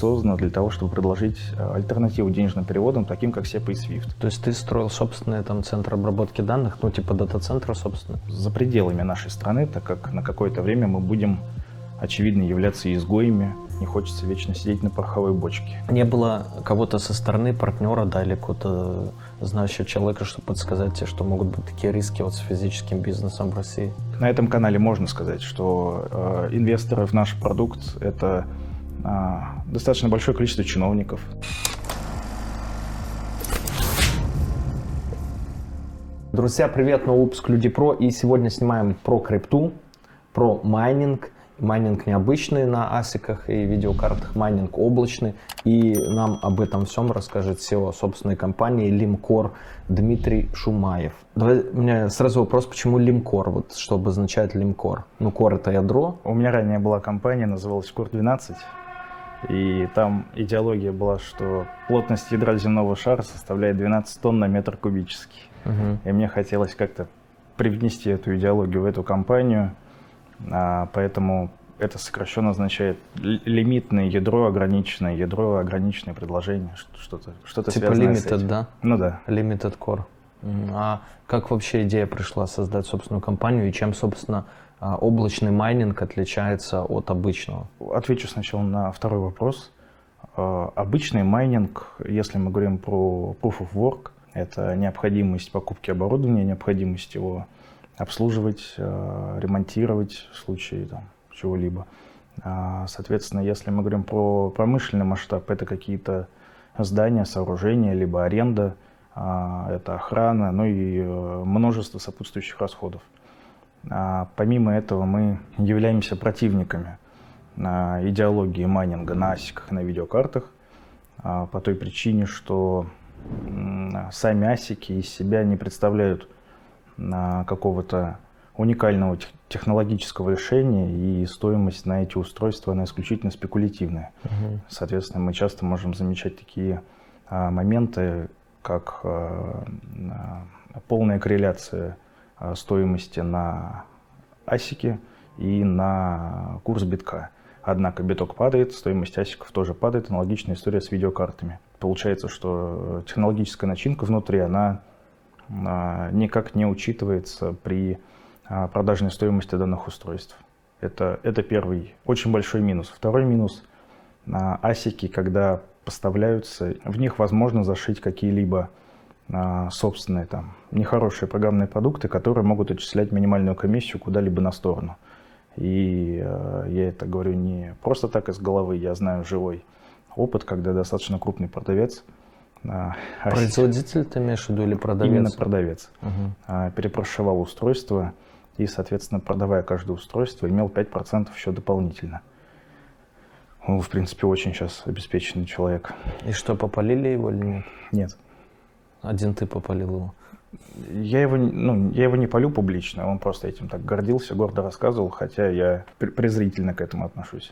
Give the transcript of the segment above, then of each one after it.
создано для того, чтобы предложить альтернативу денежным переводам, таким как SEPA и SWIFT. То есть ты строил собственный центр обработки данных, типа дата-центра, собственно? За пределами нашей страны, так как на какое-то время мы будем, очевидно, являться изгоями. Не хочется вечно сидеть на пороховой бочке. Не было кого-то со стороны партнера, или какого-то знающего человека, чтобы подсказать тебе, что могут быть такие риски с физическим бизнесом в России? На этом канале можно сказать, что инвесторы в наш продукт – это достаточно большое количество чиновников. Друзья, привет, новый выпуск Люди Про, и сегодня снимаем про крипту, про майнинг. Майнинг необычный на асиках и видеокартах, майнинг облачный. И нам об этом всем расскажет SEO собственной компании Limcore Дмитрий Шумаев. Давай, у меня сразу вопрос, почему Limcore? Что обозначает Limcore? Core — это ядро. У меня ранее была компания, называлась Core 12. И там идеология была, что плотность ядра земного шара составляет 12 тонн на метр кубический. И мне хотелось как-то привнести эту идеологию в эту компанию. Поэтому это сокращенно означает лимитное ядро, ограниченное предложение, что-то типа связанное с limited, этим. да? Ну да. Limited Core. А как вообще идея пришла создать собственную компанию и чем, собственно, облачный майнинг отличается от обычного? Отвечу сначала на второй вопрос. Обычный майнинг, если мы говорим про Proof of Work, это необходимость покупки оборудования, необходимость его обслуживать, ремонтировать в случае чего-либо. Соответственно, если мы говорим про промышленный масштаб, это какие-то здания, сооружения, либо аренда, это охрана, и множество сопутствующих расходов. Помимо этого мы являемся противниками идеологии майнинга на асиках и на видеокартах по той причине, что сами асики из себя не представляют какого-то уникального технологического решения, и стоимость на эти устройства, она исключительно спекулятивная. Соответственно, мы часто можем замечать такие моменты, как полная корреляция стоимости на асике и на курс битка. Однако биток падает, стоимость асиков тоже падает. Аналогичная история с видеокартами. Получается, что технологическая начинка внутри, она никак не учитывается при продажной стоимости данных устройств. Это первый очень большой минус. Второй минус – асики, когда поставляются, в них возможно зашить какие-либо собственные нехорошие программные продукты, которые могут отчислять минимальную комиссию куда-либо на сторону. И я это говорю не просто так из головы, я знаю живой опыт, когда достаточно крупный продавец. Производитель ты имеешь в виду или продавец? Именно продавец. Перепрошивал устройство и, соответственно, продавая каждое устройство, имел 5% еще дополнительно. Он, в принципе, очень сейчас обеспеченный человек. И что, попалили его или нет? Нет. Один ты попалил его? Я его не палю публично, он просто этим так гордился, гордо рассказывал, хотя я презрительно к этому отношусь.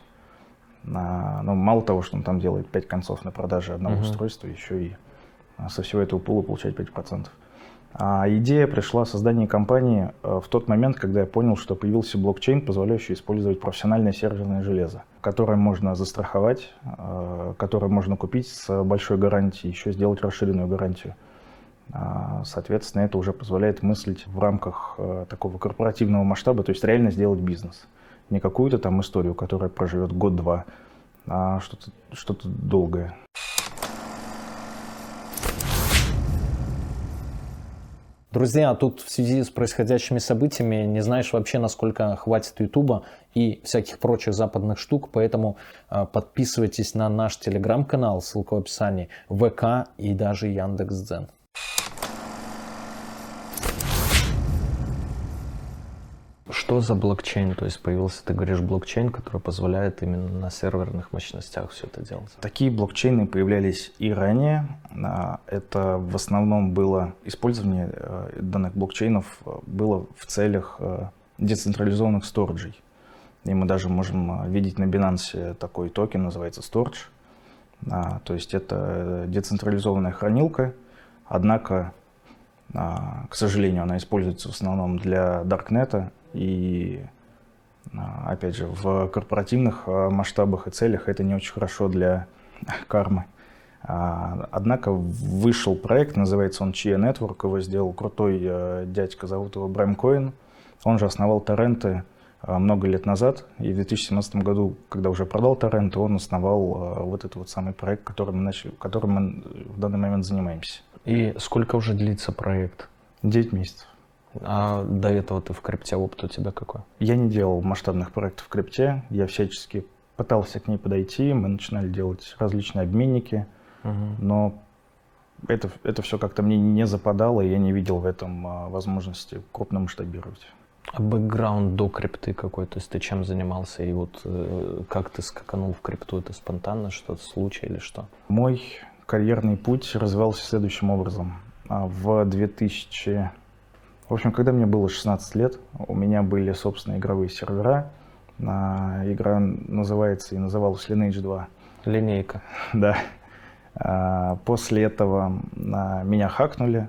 Но мало того, что он там делает 5 концов на продаже одного устройства, еще и со всего этого пула получать 5%. Идея пришла создание компании в тот момент, когда я понял, что появился блокчейн, позволяющий использовать профессиональное серверное железо, которое можно застраховать, которое можно купить с большой гарантией, еще сделать расширенную гарантию. Соответственно, это уже позволяет мыслить в рамках такого корпоративного масштаба, то есть реально сделать бизнес. Не какую-то там историю, которая проживет год-два, а что-то долгое. Друзья, тут в связи с происходящими событиями не знаешь вообще, насколько хватит Ютуба и всяких прочих западных штук, поэтому подписывайтесь на наш телеграм-канал, ссылка в описании, ВК и даже Яндекс.Дзен. Что за блокчейн? То есть появился, ты говоришь, блокчейн, который позволяет именно на серверных мощностях все это делать? Такие блокчейны появлялись и ранее. Это в основном было использование данных блокчейнов было в целях децентрализованных сториджей. И мы даже можем видеть на Binance такой токен, называется Storage. То есть это децентрализованная хранилка, однако, к сожалению, она используется в основном для даркнета. И, опять же, в корпоративных масштабах и целях это не очень хорошо для кармы. Однако вышел проект, называется он Chia Network, его сделал крутой дядька, зовут его Брэм Коэн. Он же основал торренты много лет назад, и в 2017 году, когда уже продал торренты, он основал вот этот вот самый проект, которым мы в данный момент занимаемся. И сколько уже длится проект? 9 месяцев. А до этого ты в крипте, опыт у тебя какой? Я не делал масштабных проектов в крипте, я всячески пытался к ней подойти, мы начинали делать различные обменники, но это все как-то мне не западало, и я не видел в этом возможности крупно масштабировать. А бэкграунд до крипты какой? То есть ты чем занимался и вот как ты скаканул в крипту? Это спонтанно что-то, случай или что? Мой карьерный путь развивался следующим образом. В общем, когда мне было 16 лет, у меня были собственные игровые сервера. Игра называется и называлась Lineage 2. Линейка. Да. После этого меня хакнули.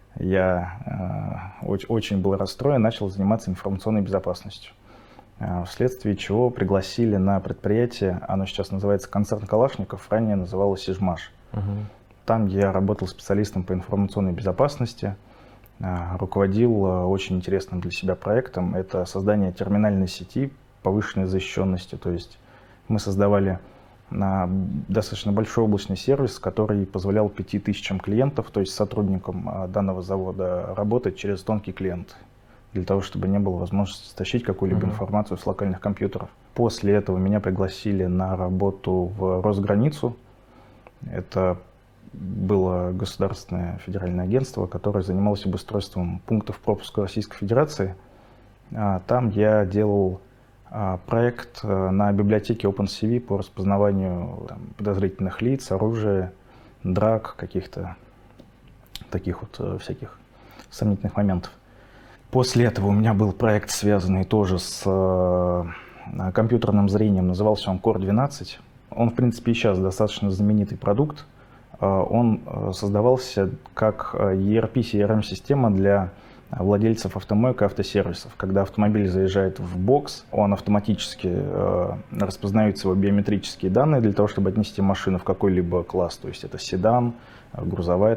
Я очень был расстроен, начал заниматься информационной безопасностью. Вследствие чего пригласили на предприятие, оно сейчас называется «Концерн Калашников», ранее называлось «Сижмаш». Там я работал специалистом по информационной безопасности, руководил очень интересным для себя проектом. Это создание терминальной сети повышенной защищенности. То есть мы создавали достаточно большой облачный сервис, который позволял 5000 клиентов, то есть сотрудникам данного завода, работать через тонкий клиент, для того, чтобы не было возможности стащить какую-либо информацию с локальных компьютеров. После этого меня пригласили на работу в Росграницу. Это было государственное федеральное агентство, которое занималось обустройством пунктов пропуска Российской Федерации. Там я делал проект на библиотеке OpenCV по распознаванию подозрительных лиц, оружия, драк, каких-то таких вот всяких сомнительных моментов. После этого у меня был проект, связанный тоже с компьютерным зрением, назывался он Core 12. Он, в принципе, и сейчас достаточно знаменитый продукт. Он создавался как ERP, CRM-система для владельцев автомоек и автосервисов. Когда автомобиль заезжает в бокс, он автоматически распознает его биометрические данные для того, чтобы отнести машину в какой-либо класс. То есть это седан, грузовая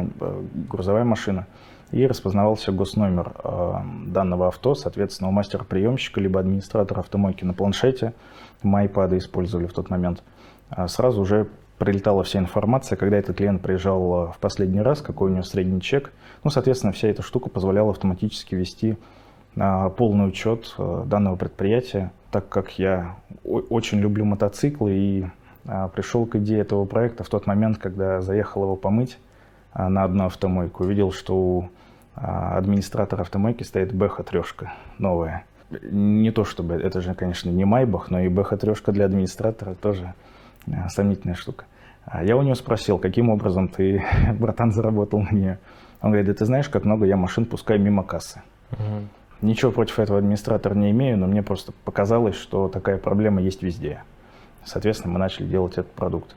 машина. И распознавался госномер данного авто, соответственно, у мастера-приемщика либо администратора автомойки на планшете, мы iPad использовали в тот момент, сразу уже прилетала вся информация, когда этот клиент приезжал в последний раз, какой у него средний чек. Ну, соответственно, вся эта штука позволяла автоматически вести полный учет данного предприятия. Так как я очень люблю мотоциклы и пришел к идее этого проекта в тот момент, когда заехал его помыть на одну автомойку, увидел, что у администратора автомойки стоит Бэха-3 новая. Не то чтобы, это же, конечно, не Майбах, но и Бэха-3 для администратора тоже сомнительная штука. Я у него спросил, каким образом ты, братан, заработал на нее. Он говорит, да ты знаешь, как много я машин пускаю мимо кассы. Ничего против этого администратора не имею, но мне просто показалось, что такая проблема есть везде. Соответственно, мы начали делать этот продукт.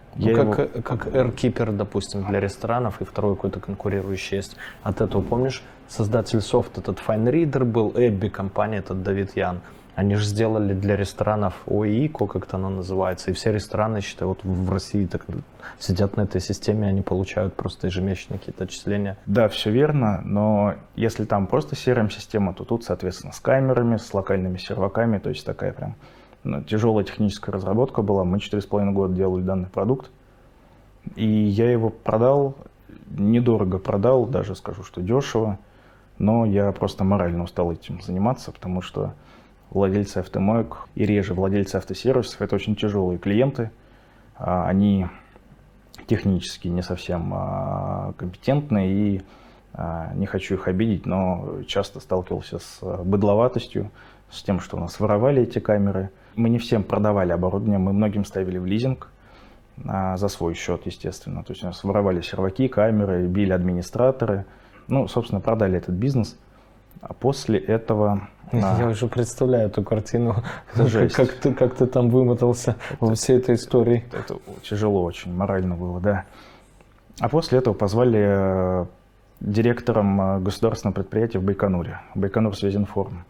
Как AirKeeper, допустим, для ресторанов, и второй какой-то конкурирующий есть. От этого, помнишь, создатель софта, этот FineReader был, Эбби, компания, этот Давид Ян. Они же сделали для ресторанов ОИКО, как-то оно называется, и все рестораны, считай, вот в России так сидят на этой системе, они получают просто ежемесячные какие-то отчисления. Да, все верно, но если там просто CRM-система, то тут, соответственно, с камерами, с локальными серваками, то есть такая прям тяжелая техническая разработка была. Мы 4,5 года делали данный продукт, и я его продал, недорого продал, даже скажу, что дешево, но я просто морально устал этим заниматься, потому что владельцы автомоек и реже владельцы автосервисов – это очень тяжелые клиенты. Они технически не совсем компетентны, и не хочу их обидеть, но часто сталкивался с быдловатостью, с тем, что у нас воровали эти камеры. Мы не всем продавали оборудование, мы многим ставили в лизинг за свой счет, естественно. То есть у нас воровали серваки, камеры, били администраторы. Ну, собственно, продали этот бизнес. А после этого... Я уже представляю эту картину, как ты там вымотался во всей этой истории. Это тяжело очень, морально было, да. А после этого позвали директором государственного предприятия в Байконуре, Байконур Связинформ.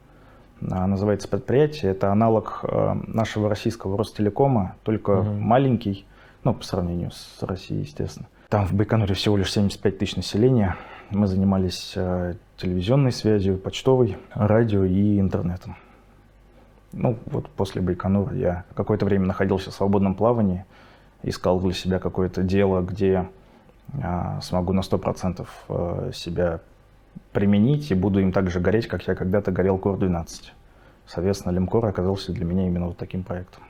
Называется предприятие, это аналог нашего российского Ростелекома, только маленький, Ну, по сравнению с Россией, естественно. Там в Байконуре всего лишь 75 тысяч населения. Мы занимались телевизионной связью, почтовой, радио и интернетом. Ну, вот после Байконура я какое-то время находился в свободном плавании, искал для себя какое-то дело, где смогу на 100% себя применить и буду им так же гореть, как я когда-то горел Кор-12. Соответственно, Лимкор оказался для меня именно вот таким проектом.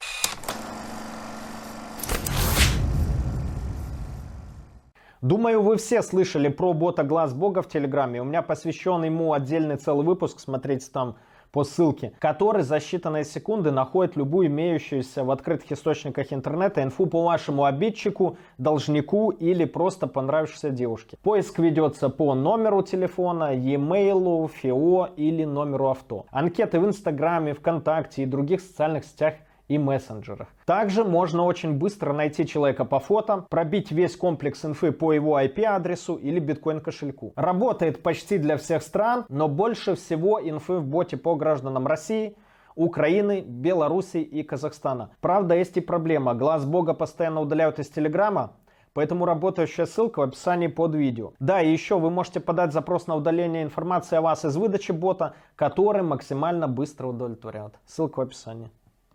Думаю, вы все слышали про бота Глаз Бога в Телеграме. У меня посвящен ему отдельный целый выпуск, смотрите там по ссылке, который за считанные секунды находит любую имеющуюся в открытых источниках интернета инфу по вашему обидчику, должнику или просто понравившейся девушке. Поиск ведется по номеру телефона, e-mail, ФИО или номеру авто. Анкеты в Инстаграме, ВКонтакте и других социальных сетях и мессенджерах. Также можно очень быстро найти человека по фото, пробить весь комплекс инфы по его IP-адресу или биткоин-кошельку. Работает почти для всех стран, но больше всего инфы в боте по гражданам России, Украины, Белоруссии и Казахстана. Правда, есть и проблема. Глаз Бога постоянно удаляют из Телеграма, поэтому работающая ссылка в описании под видео. Да, и еще вы можете подать запрос на удаление информации о вас из выдачи бота, который максимально быстро удовлетворяет. Ссылка в описании.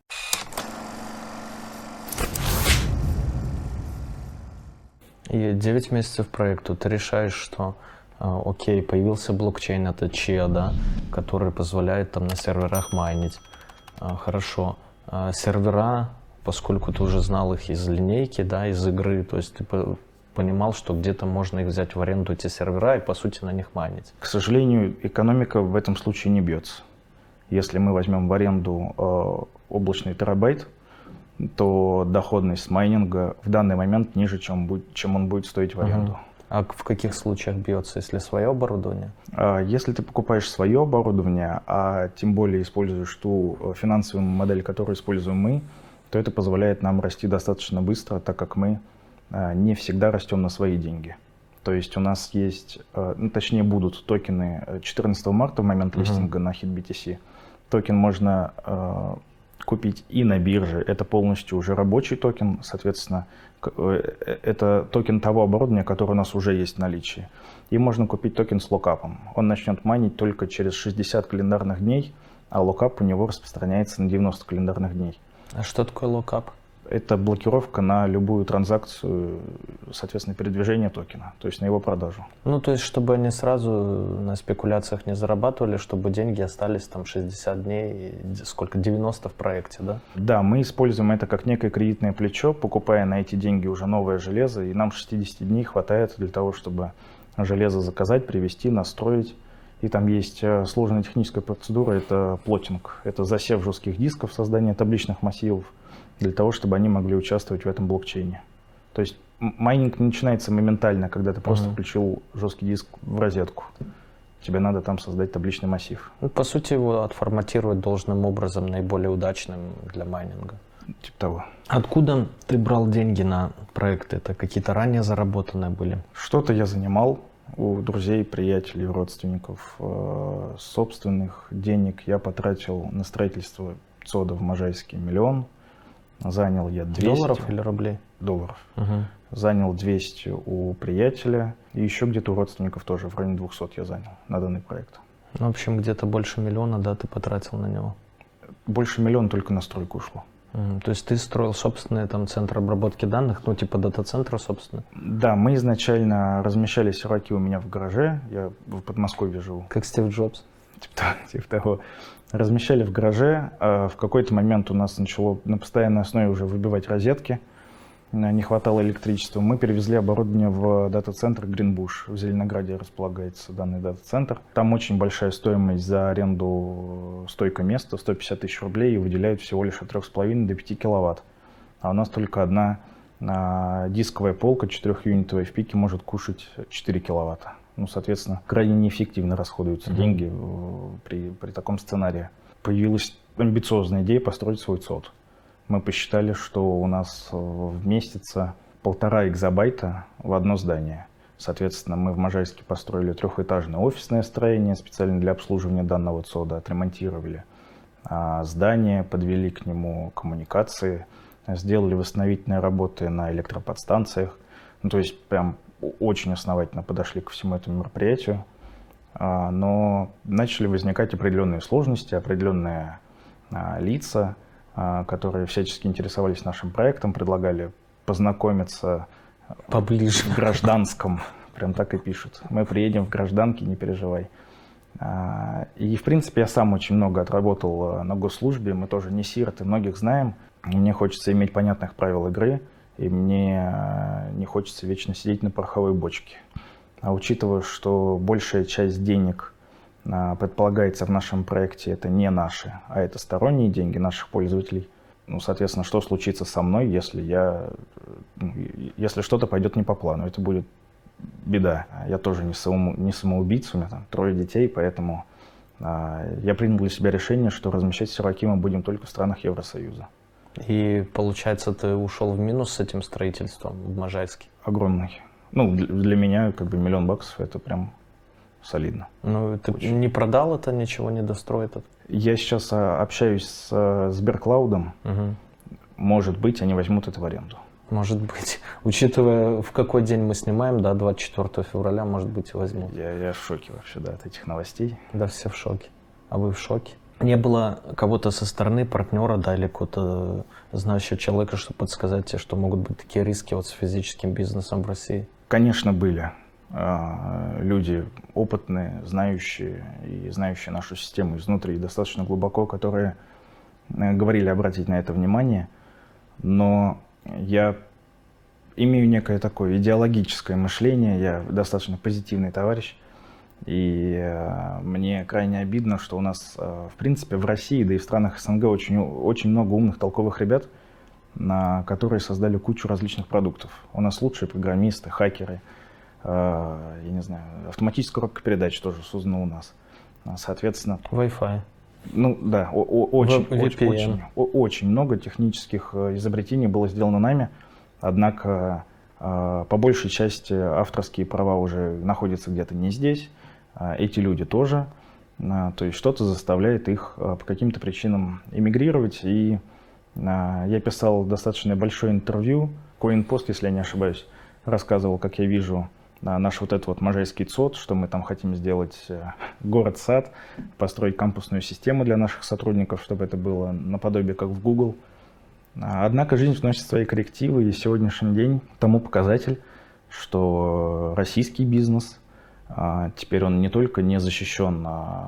И 9 месяцев проекту ты решаешь, что окей, появился блокчейн, это ЧИА, да, который позволяет там на серверах майнить. Хорошо. Сервера, поскольку ты уже знал их из линейки, да, из игры, то есть ты понимал, что где-то можно их взять в аренду, эти сервера, и по сути на них майнить. К сожалению, экономика в этом случае не бьется. Если мы возьмем в аренду облачный терабайт, то доходность майнинга в данный момент ниже, чем он будет стоить в аренду. А в каких случаях бьется, если свое оборудование? Если ты покупаешь свое оборудование, а тем более используешь ту финансовую модель, которую используем мы, то это позволяет нам расти достаточно быстро, так как мы не всегда растем на свои деньги. То есть у нас есть, точнее будут токены 14 марта в момент листинга на HitBTC. Токен можно купить и на бирже. Это полностью уже рабочий токен, соответственно, это токен того оборудования, которое у нас уже есть в наличии. И можно купить токен с локапом. Он начнет майнить только через 60 календарных дней, а локап у него распространяется на 90 календарных дней. А что такое локап? Это блокировка на любую транзакцию, соответственно, передвижение токена, то есть на его продажу. Ну, то есть, чтобы они сразу на спекуляциях не зарабатывали, чтобы деньги остались там 60 дней, сколько, 90 в проекте, да? Да, мы используем это как некое кредитное плечо, покупая на эти деньги уже новое железо, и нам 60 дней хватает для того, чтобы железо заказать, привезти, настроить. И там есть сложная техническая процедура, это плотинг, это засев жестких дисков, создание табличных массивов, для того, чтобы они могли участвовать в этом блокчейне. То есть майнинг не начинается моментально, когда ты просто включил жесткий диск в розетку. Тебе надо там создать табличный массив. Ну, по сути, его отформатировать должным образом, наиболее удачным для майнинга. Типа того. Откуда ты брал деньги на проекты? Это какие-то ранее заработанные были? Что-то я занимал у друзей, приятелей, родственников. Собственных денег я потратил на строительство ЦОДа в Можайске 1 миллион. Занял я 200. Долларов или рублей? Долларов. Занял 200 у приятеля. И еще где-то у родственников тоже в районе 200 я занял на данный проект. Ну, в общем, где-то больше 1 миллиона, да, ты потратил на него? Больше 1 миллиона только на стройку ушло. То есть ты строил собственный там центр обработки данных, ну типа дата-центра, собственно? Да, мы изначально размещали серваки у меня в гараже. Я в Подмосковье живу. Как Стив Джобс? Типа того. Размещали в гараже. В какой-то момент у нас начало на постоянной основе уже выбивать розетки. Не хватало электричества. Мы перевезли оборудование в дата-центр Greenbush. В Зеленограде располагается данный дата-центр. Там очень большая стоимость за аренду стойка-места, 150 тысяч рублей, и выделяют всего лишь от 3,5 до 5 киловатт. А у нас только одна дисковая полка 4-юнитовая в пике может кушать 4 киловатта. Ну, соответственно, крайне неэффективно расходуются деньги при таком сценарии. Появилась амбициозная идея построить свой ЦОД. Мы посчитали, что у нас вместится 1,5 экзобайта в одно здание. Соответственно, мы в Можайске построили 3-этажное офисное строение специально для обслуживания данного ЦОДа, отремонтировали здание, подвели к нему коммуникации, сделали восстановительные работы на электроподстанциях. Ну, то есть прям очень основательно подошли ко всему этому мероприятию. Но начали возникать определенные сложности, определенные лица, которые всячески интересовались нашим проектом, предлагали познакомиться поближе в гражданском. Прям так и пишут. Мы приедем в гражданке, не переживай. И, в принципе, я сам очень много отработал на госслужбе. Мы тоже не сироты, многих знаем. Мне хочется иметь понятных правил игры, и мне не хочется вечно сидеть на пороховой бочке. А учитывая, что большая часть денег предполагается в нашем проекте, это не наши, а это сторонние деньги наших пользователей. Ну, соответственно, что случится со мной, если что-то пойдет не по плану? Это будет беда. Я тоже не самоубийца, у меня там 3 детей, поэтому я принял для себя решение, что размещать серваки мы будем только в странах Евросоюза. И получается, ты ушел в минус с этим строительством в Можайске? Огромный. Ну, для меня как бы $1 миллион это прям солидно. Ну, ты очень. Не продал это, ничего не достроит это? Я сейчас общаюсь с Сберклаудом. Угу. Может быть, они возьмут это в аренду. Может быть. Учитывая, в какой день мы снимаем, да, 24 февраля, может быть, и возьмут. Я в шоке вообще, да, от этих новостей. Да, все в шоке. А вы в шоке? Не было кого-то со стороны, партнера, да, или какого-то знающего человека, чтобы подсказать тебе, что могут быть такие риски вот с физическим бизнесом в России? Конечно, были люди опытные, знающие нашу систему изнутри достаточно глубоко, которые говорили обратить на это внимание. Но я имею некое такое идеологическое мышление, я достаточно позитивный товарищ. И мне крайне обидно, что у нас, в принципе, в России, да и в странах СНГ очень много умных, толковых ребят, которые создали кучу различных продуктов. У нас лучшие программисты, хакеры, я не знаю, автоматическая коробка передач тоже создана у нас. Соответственно... Wi-Fi. Ну да, очень много технических изобретений было сделано нами, однако по большей части авторские права уже находятся где-то не здесь. Эти люди тоже, то есть что-то заставляет их по каким-то причинам эмигрировать. И я писал достаточно большое интервью, CoinPost, если я не ошибаюсь, рассказывал, как я вижу наш вот этот вот Можайский ЦОД, что мы там хотим сделать город-сад, построить кампусную систему для наших сотрудников, чтобы это было наподобие как в Google. Однако жизнь вносит свои коррективы, и сегодняшний день тому показатель, что российский бизнес теперь он не только не защищен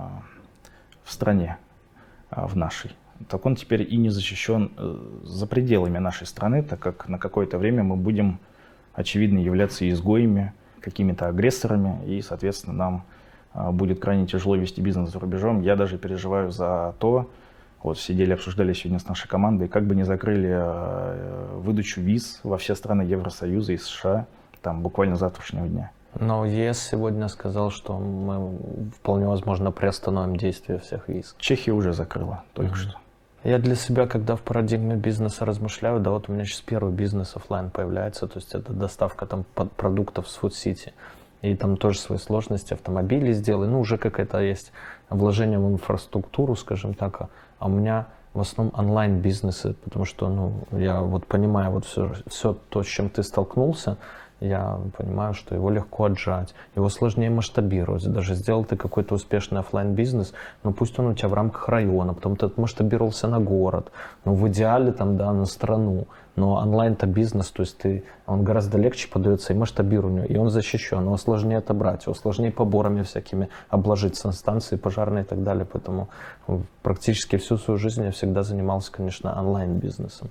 в стране, в нашей, так он теперь и не защищен за пределами нашей страны, так как на какое-то время мы будем, очевидно, являться изгоями, какими-то агрессорами, и, соответственно, нам будет крайне тяжело вести бизнес за рубежом. Я даже переживаю за то, вот сидели, обсуждали сегодня с нашей командой, как бы не закрыли выдачу виз во все страны Евросоюза и США там буквально с завтрашнего дня. Но ЕС сегодня сказал, что мы вполне возможно приостановим действие всех виз. Чехия уже закрыла только что. Я для себя, когда в парадигме бизнеса размышляю, да, вот у меня сейчас первый бизнес офлайн появляется, то есть это доставка там продуктов с Food City. И там тоже свои сложности, автомобили сделай, ну уже какая-то есть вложение в инфраструктуру, скажем так, а у меня в основном онлайн-бизнесы, потому что, ну, я вот понимаю вот все то, с чем ты столкнулся, я понимаю, что его легко отжать, его сложнее масштабировать. Даже сделал ты какой-то успешный офлайн-бизнес, но пусть он у тебя в рамках района, потом ты масштабировался на город, ну в идеале там, да, на страну. Но онлайн-то бизнес, то есть он гораздо легче подается и масштабированию, и он защищен, его сложнее отобрать, его сложнее поборами всякими обложить, санстанции пожарные и так далее. Поэтому практически всю свою жизнь я всегда занимался, конечно, онлайн-бизнесом.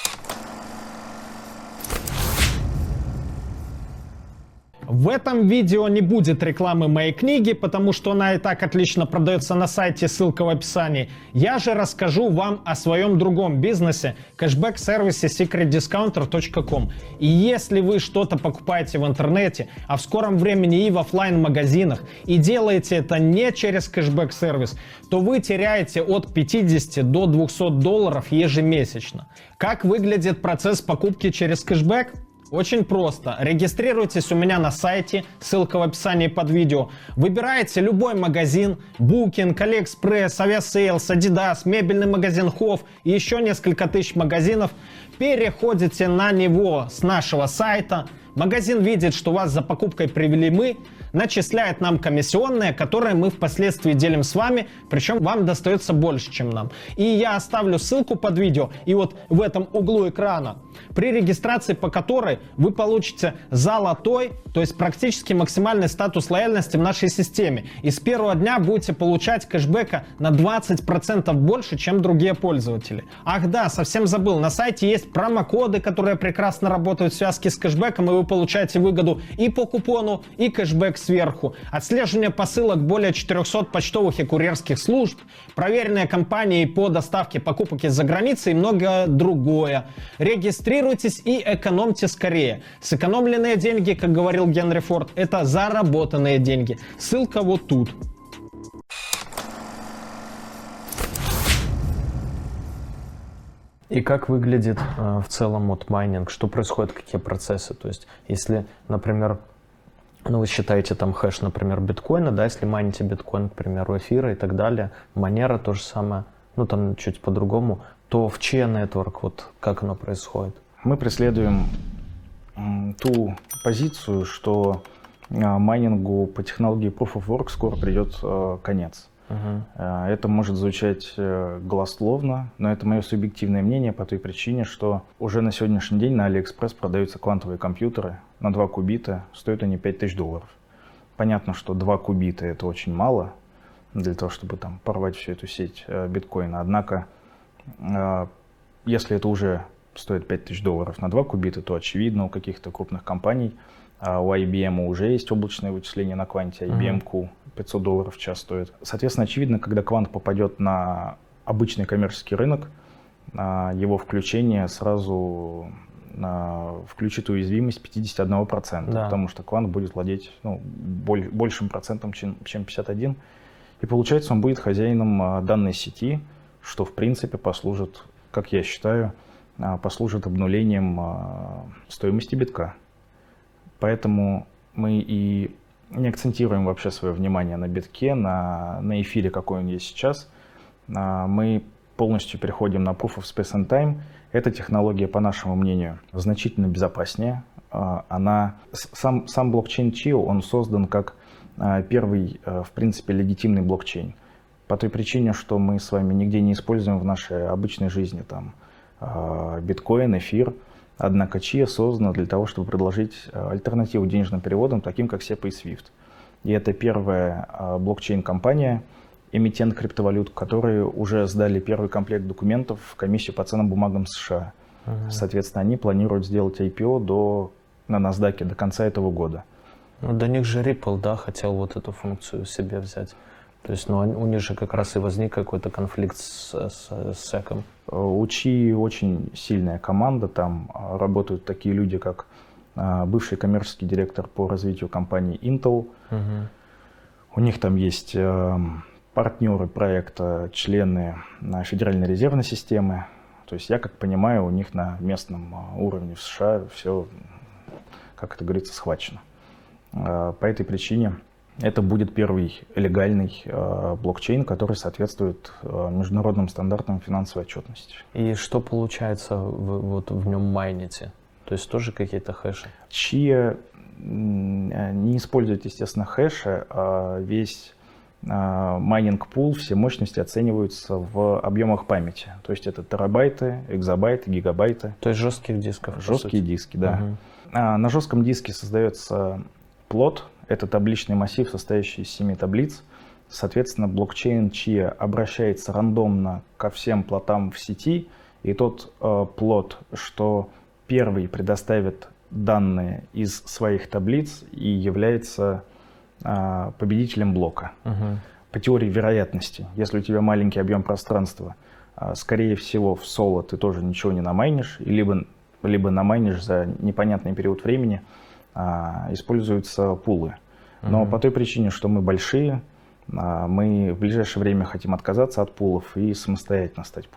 В этом видео не будет рекламы моей книги, потому что она и так отлично продается на сайте, ссылка в описании. Я же расскажу вам о своем другом бизнесе, кэшбэк-сервисе secretdiscounter.com. И если вы что-то покупаете в интернете, а в скором времени и в офлайн-магазинах, и делаете это не через кэшбэк-сервис, то вы теряете от 50 до $200 ежемесячно. Как выглядит процесс покупки через кэшбэк? Очень просто. Регистрируйтесь у меня на сайте, ссылка в описании под видео. Выбираете любой магазин, Booking, AliExpress, Aviasales, Adidas, мебельный магазин Hof и еще несколько тысяч магазинов. Переходите на него с нашего сайта. Магазин видит, что вас за покупкой привели мы, начисляет нам комиссионные, которые мы впоследствии делим с вами, причем вам достается больше, чем нам. И я оставлю ссылку под видео, и вот в этом углу экрана, при регистрации по которой вы получите золотой, то есть практически максимальный статус лояльности в нашей системе. И с первого дня будете получать кэшбэка на 20% больше, чем другие пользователи. Ах да, совсем забыл, на сайте есть промокоды, которые прекрасно работают в связке с кэшбэком, и вы получаете выгоду и по купону, и кэшбэк сверху. Отслеживание посылок более 400 почтовых и курьерских служб, проверенные компании по доставке покупок из-за границы и многое другое. Регистрируйтесь и экономьте скорее. Сэкономленные деньги, как говорил Генри Форд, это заработанные деньги. Ссылка вот тут. И как выглядит в целом вот майнинг? Что происходит, какие процессы? То есть, если, например, вы считаете там хэш, например, биткоина, да, если майните биткоин, к примеру, эфира и так далее, Monero то же самое, ну там чуть по-другому, то в чья network, вот как оно происходит? Мы преследуем ту позицию, что майнингу по технологии Proof of Work скоро придет конец. Это может звучать голословно, но это мое субъективное мнение по той причине, что уже на сегодняшний день на AliExpress продаются квантовые компьютеры на 2 кубита, стоят они $5000. Понятно, что 2 кубита это очень мало для того, чтобы там порвать всю эту сеть биткоина. Однако, если это уже стоит $5000 на 2 кубита, то очевидно у каких-то крупных компаний, у IBM уже есть облачное вычисление на кванте, IBM Q $500 в час стоит. Соответственно, очевидно, когда квант попадет на обычный коммерческий рынок, его включение сразу включит уязвимость 51%, да. Потому что квант будет владеть большим процентом, чем 51%. И получается, он будет хозяином данной сети, что в принципе послужит, как я считаю, послужит обнулением стоимости битка. Поэтому мы и не акцентируем вообще свое внимание на битке, на эфире, какой он есть сейчас. Мы полностью переходим на Proof of Space and Time. Эта технология, по нашему мнению, значительно безопаснее. Сам блокчейн Chio, он создан как первый, в принципе, легитимный блокчейн. По той причине, что мы с вами нигде не используем в нашей обычной жизни там биткоин, эфир. Однако Chia создана для того, чтобы предложить альтернативу денежным переводам, таким как SEPA и SWIFT. И это первая блокчейн-компания, эмитент криптовалют, которые уже сдали первый комплект документов в комиссию по ценным бумагам США. Соответственно, они планируют сделать IPO на NASDAQ до конца этого года. Ну, до них же Ripple, да, хотел вот эту функцию себе взять. То есть, у них же как раз и возник какой-то конфликт с SEC. У Chi очень сильная команда, там работают такие люди, как бывший коммерческий директор по развитию компании Intel. У них там есть партнеры проекта, члены Федеральной резервной системы. То есть я, как понимаю, у них на местном уровне в США все, как это говорится, схвачено. По этой причине это будет первый легальный блокчейн, который соответствует международным стандартам финансовой отчетности. И что получается вот в нем майните? То есть тоже какие-то хэши? Chia не использует, естественно, хэши, а весь майнинг-пул, все мощности оцениваются в объемах памяти. То есть это терабайты, экзобайты, гигабайты. То есть жестких дисков? Жесткие диски, да. На жестком диске создается плот. Это табличный массив, состоящий из 7 таблиц. Соответственно, блокчейн Chia обращается рандомно ко всем плотам в сети. И тот плот, что первый предоставит данные из своих таблиц, и является победителем блока. По теории вероятности, если у тебя маленький объем пространства, скорее всего в соло ты тоже ничего не намайнишь, либо намайнишь за непонятный период времени. Используются пулы. Но по той причине, что мы большие, мы в ближайшее время хотим отказаться от пулов и самостоятельно стать пулом.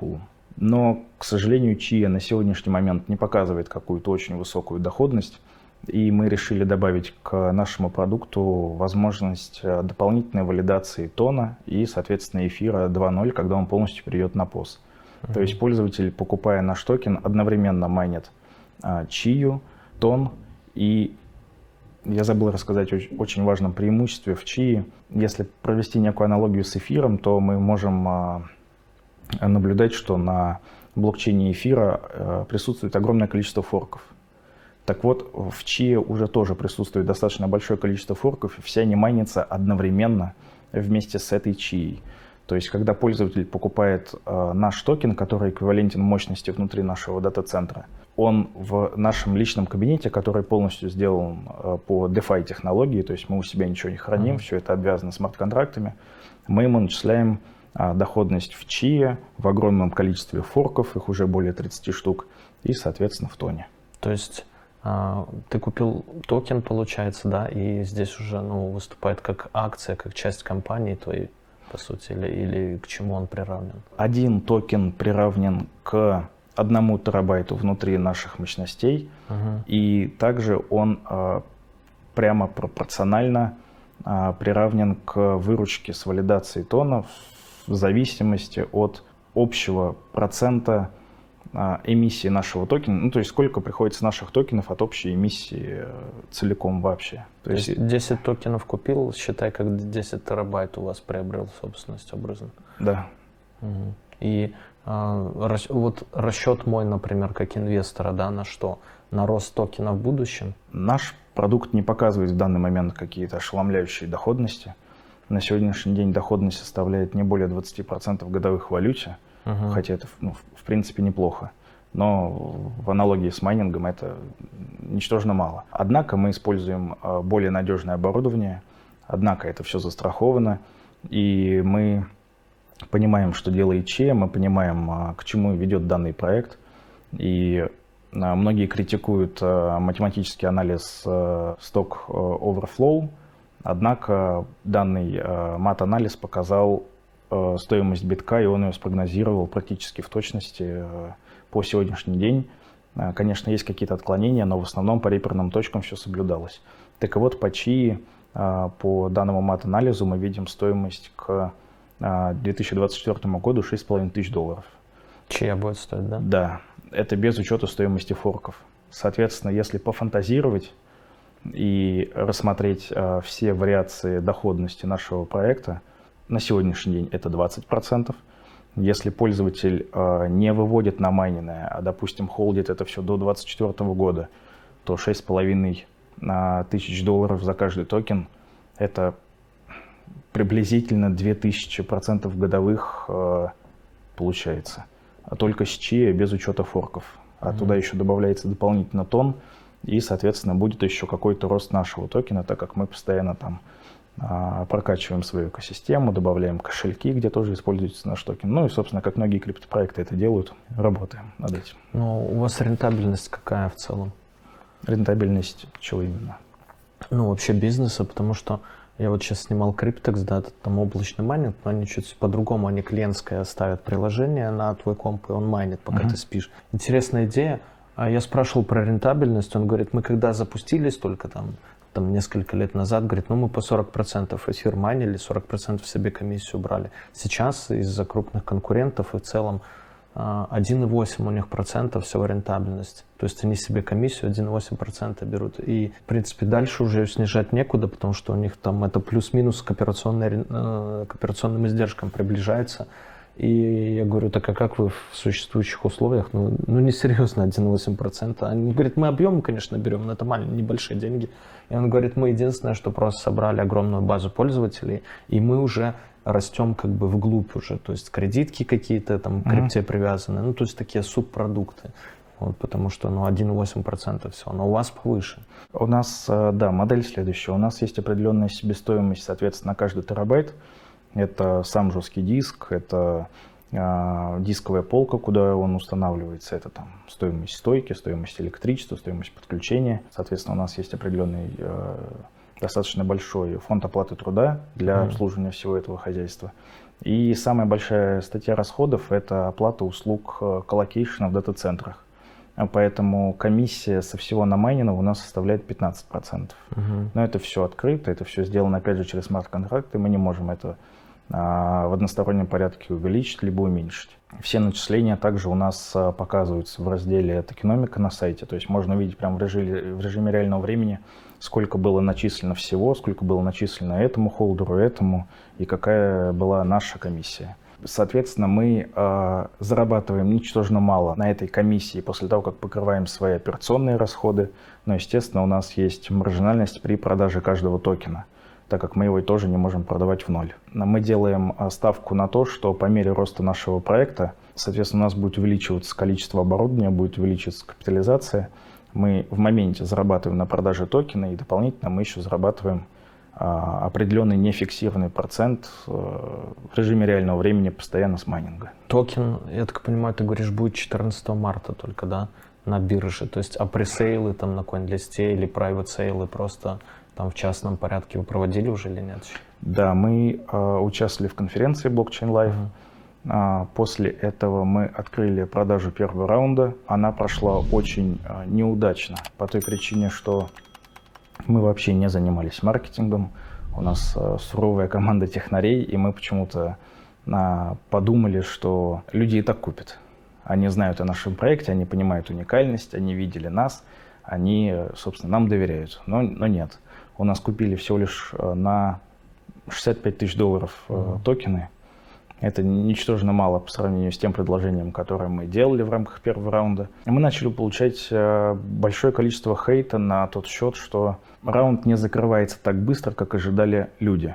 Но, к сожалению, Chia на сегодняшний момент не показывает какую-то очень высокую доходность. И мы решили добавить к нашему продукту возможность дополнительной валидации тона и, соответственно, эфира 2.0, когда он полностью перейдет на POS. То есть пользователь, покупая наш токен, одновременно майнит Chia, тон. И я забыл рассказать о очень важном преимуществе в Chia. Если провести некую аналогию с эфиром, то мы можем наблюдать, что на блокчейне эфира присутствует огромное количество форков. Так вот, в Chia уже тоже присутствует достаточно большое количество форков, и все они майнятся одновременно вместе с этой Chia. То есть, когда пользователь покупает наш токен, который эквивалентен мощности внутри нашего дата-центра, он в нашем личном кабинете, который полностью сделан по DeFi технологии, то есть мы у себя ничего не храним, все это обвязано смарт-контрактами, мы ему начисляем доходность в Chia в огромном количестве форков, их уже более 30 штук, и, соответственно, в тоне. То есть ты купил токен, получается, да, и здесь уже выступает как акция, как часть компании твоей, по сути, или к чему он приравнен? Один токен приравнен к 1 терабайту внутри наших мощностей, и также он прямо пропорционально приравнен к выручке с валидацией тона в зависимости от общего процента эмиссии нашего токена, то есть сколько приходится наших токенов от общей эмиссии целиком вообще. То есть 10 токенов купил, считай, как 10 терабайт у вас приобрел собственность образно. Да. И вот расчет мой, например, как инвестора, да, на что? На рост токена в будущем? Наш продукт не показывает в данный момент какие-то ошеломляющие доходности. На сегодняшний день доходность составляет не более 20% годовых в валюте, хотя это, в принципе, неплохо. Но в аналогии с майнингом это ничтожно мало. Однако мы используем более надежное оборудование, однако это все застраховано, и мы понимаем, что делает Chia, мы понимаем, к чему ведет данный проект, и многие критикуют математический анализ Stock Overflow, однако данный мат-анализ показал стоимость битка, и он ее спрогнозировал практически в точности по сегодняшний день. Конечно, есть какие-то отклонения, но в основном по реперным точкам все соблюдалось. Так и вот по Chia, по данному мат-анализу мы видим стоимость к 2024 году $6500. Chia будет стоить, да? Да, это без учета стоимости форков. Соответственно, если пофантазировать и рассмотреть все вариации доходности нашего проекта, на сегодняшний день это 20%. Если пользователь не выводит на майненное, а, допустим, холдит это все до 2024 года, то $6500 за каждый токен – это приблизительно 2000% годовых получается. А только с Chia без учета форков. А туда еще добавляется дополнительно тон, и, соответственно, будет еще какой-то рост нашего токена, так как мы постоянно там прокачиваем свою экосистему, добавляем кошельки, где тоже используется наш токен. Ну и, собственно, как многие криптопроекты это делают, работаем над этим. Ну, у вас рентабельность какая в целом? Рентабельность чего именно? Ну, вообще бизнеса, потому что я вот сейчас снимал Cryptex, да, там облачный майнинг, но они чуть по-другому, они клиентское ставят приложение на твой комп, и он майнит, пока ты спишь. Интересная идея. Я спрашивал про рентабельность, он говорит, мы когда запустились только там несколько лет назад, говорит, мы по 40% эфир майнили, 40% себе комиссию брали. Сейчас из-за крупных конкурентов и в целом 1,8 у них процентов всего рентабельность. То есть они себе комиссию 1,8% берут. И, в принципе, дальше уже снижать некуда, потому что у них там это плюс-минус к операционным издержкам приближается. И я говорю, так а как вы в существующих условиях? Ну несерьезно, 1,8%. Они говорят, мы объемы, конечно, берем, но это небольшие деньги. И он говорит, мы единственное, что просто собрали огромную базу пользователей, и мы уже растем как бы вглубь уже. То есть кредитки какие-то там к крипте привязаны, ну то есть такие субпродукты. Вот, потому что 1,8% все, но у вас повыше. У нас, да, модель следующая. У нас есть определенная себестоимость, соответственно, на каждый терабайт. Это сам жесткий диск, это дисковая полка, куда он устанавливается, это там стоимость стойки, стоимость электричества, стоимость подключения. Соответственно, у нас есть определенный достаточно большой фонд оплаты труда для обслуживания всего этого хозяйства. И самая большая статья расходов – это оплата услуг коллокейшена в дата-центрах. Поэтому комиссия со всего на майнинг у нас составляет 15%. Но это все открыто, это все сделано опять же через смарт-контракты, мы не можем это в одностороннем порядке увеличить либо уменьшить. Все начисления также у нас показываются в разделе «Токеномика» на сайте, то есть можно увидеть прямо в режиме реального времени, сколько было начислено всего, сколько было начислено этому холдеру, этому и какая была наша комиссия. Соответственно, мы зарабатываем ничтожно мало на этой комиссии после того, как покрываем свои операционные расходы, но, естественно, у нас есть маржинальность при продаже каждого токена, так как мы его тоже не можем продавать в ноль. Мы делаем ставку на то, что по мере роста нашего проекта, соответственно, у нас будет увеличиваться количество оборудования, будет увеличиваться капитализация. Мы в моменте зарабатываем на продаже токена, и дополнительно мы еще зарабатываем определенный нефиксированный процент в режиме реального времени постоянно с майнинга. Токен, я так понимаю, ты говоришь, будет 14 марта только, да, на бирже. То есть, а пресейлы там на CoinList'е или private сейлы просто там в частном порядке вы проводили уже или нет? Да, мы участвовали в конференции Blockchain Live. После этого мы открыли продажу первого раунда. Она прошла очень неудачно по той причине, что мы вообще не занимались маркетингом. У нас суровая команда технарей, и мы почему-то подумали, что люди и так купят. Они знают о нашем проекте, они понимают уникальность, они видели нас, они, собственно, нам доверяют. Но нет. У нас купили всего лишь на $65 тысяч токены. Это ничтожно мало по сравнению с тем предложением, которое мы делали в рамках первого раунда. И мы начали получать большое количество хейта на тот счет, что раунд не закрывается так быстро, как ожидали люди.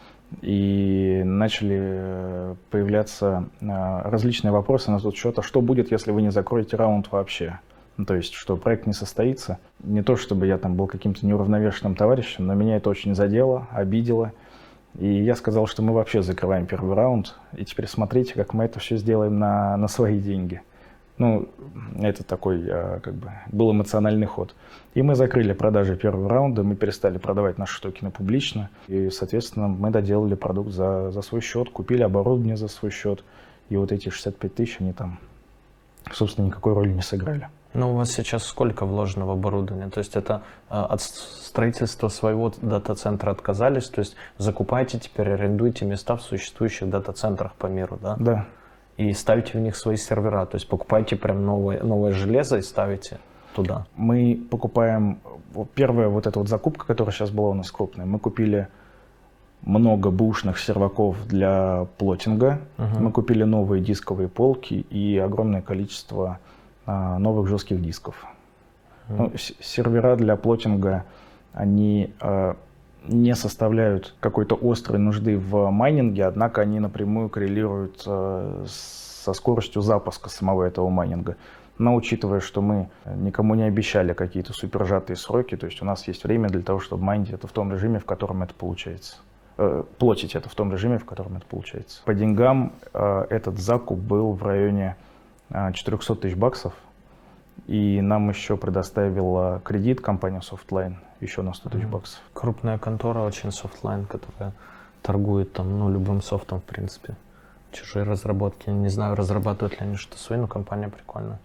И начали появляться различные вопросы на тот счет, а что будет, если вы не закроете раунд вообще? Ну, то есть, что проект не состоится. Не то, чтобы я там был каким-то неуравновешенным товарищем, но меня это очень задело, обидело. И я сказал, что мы вообще закрываем первый раунд, и теперь смотрите, как мы это все сделаем на свои деньги. Ну, это такой, был эмоциональный ход. И мы закрыли продажи первого раунда, мы перестали продавать наши токены публично, и, соответственно, мы доделали продукт за свой счет, купили оборудование за свой счет, и вот эти 65 тысяч, они там, собственно, никакой роли не сыграли. Ну, у вас сейчас сколько вложено в оборудование? То есть это от строительства своего дата-центра отказались? То есть закупаете теперь, арендуете места в существующих дата-центрах по миру, да? Да. И ставите в них свои сервера? То есть покупаете прям новое железо и ставите туда? Мы покупаем... Первая вот эта вот закупка, которая сейчас была у нас крупная, мы купили много бэушных серваков для плотинга, мы купили новые дисковые полки и огромное количество новых жестких дисков. Ну, сервера для плотинга, они не составляют какой-то острой нужды в майнинге, однако они напрямую коррелируют со скоростью запуска самого этого майнинга. Но учитывая, что мы никому не обещали какие-то супержатые сроки, то есть у нас есть время для того, чтобы майнить это в том режиме, в котором это получается. Плотить это в том режиме, в котором это получается. По деньгам этот закуп был в районе $400 тысяч, и нам еще предоставила кредит компания Softline еще на $100 тысяч. Крупная контора очень Softline, которая торгует там, любым софтом в принципе. Чужие разработки, не знаю, разрабатывают ли они что-то свои, но компания прикольная.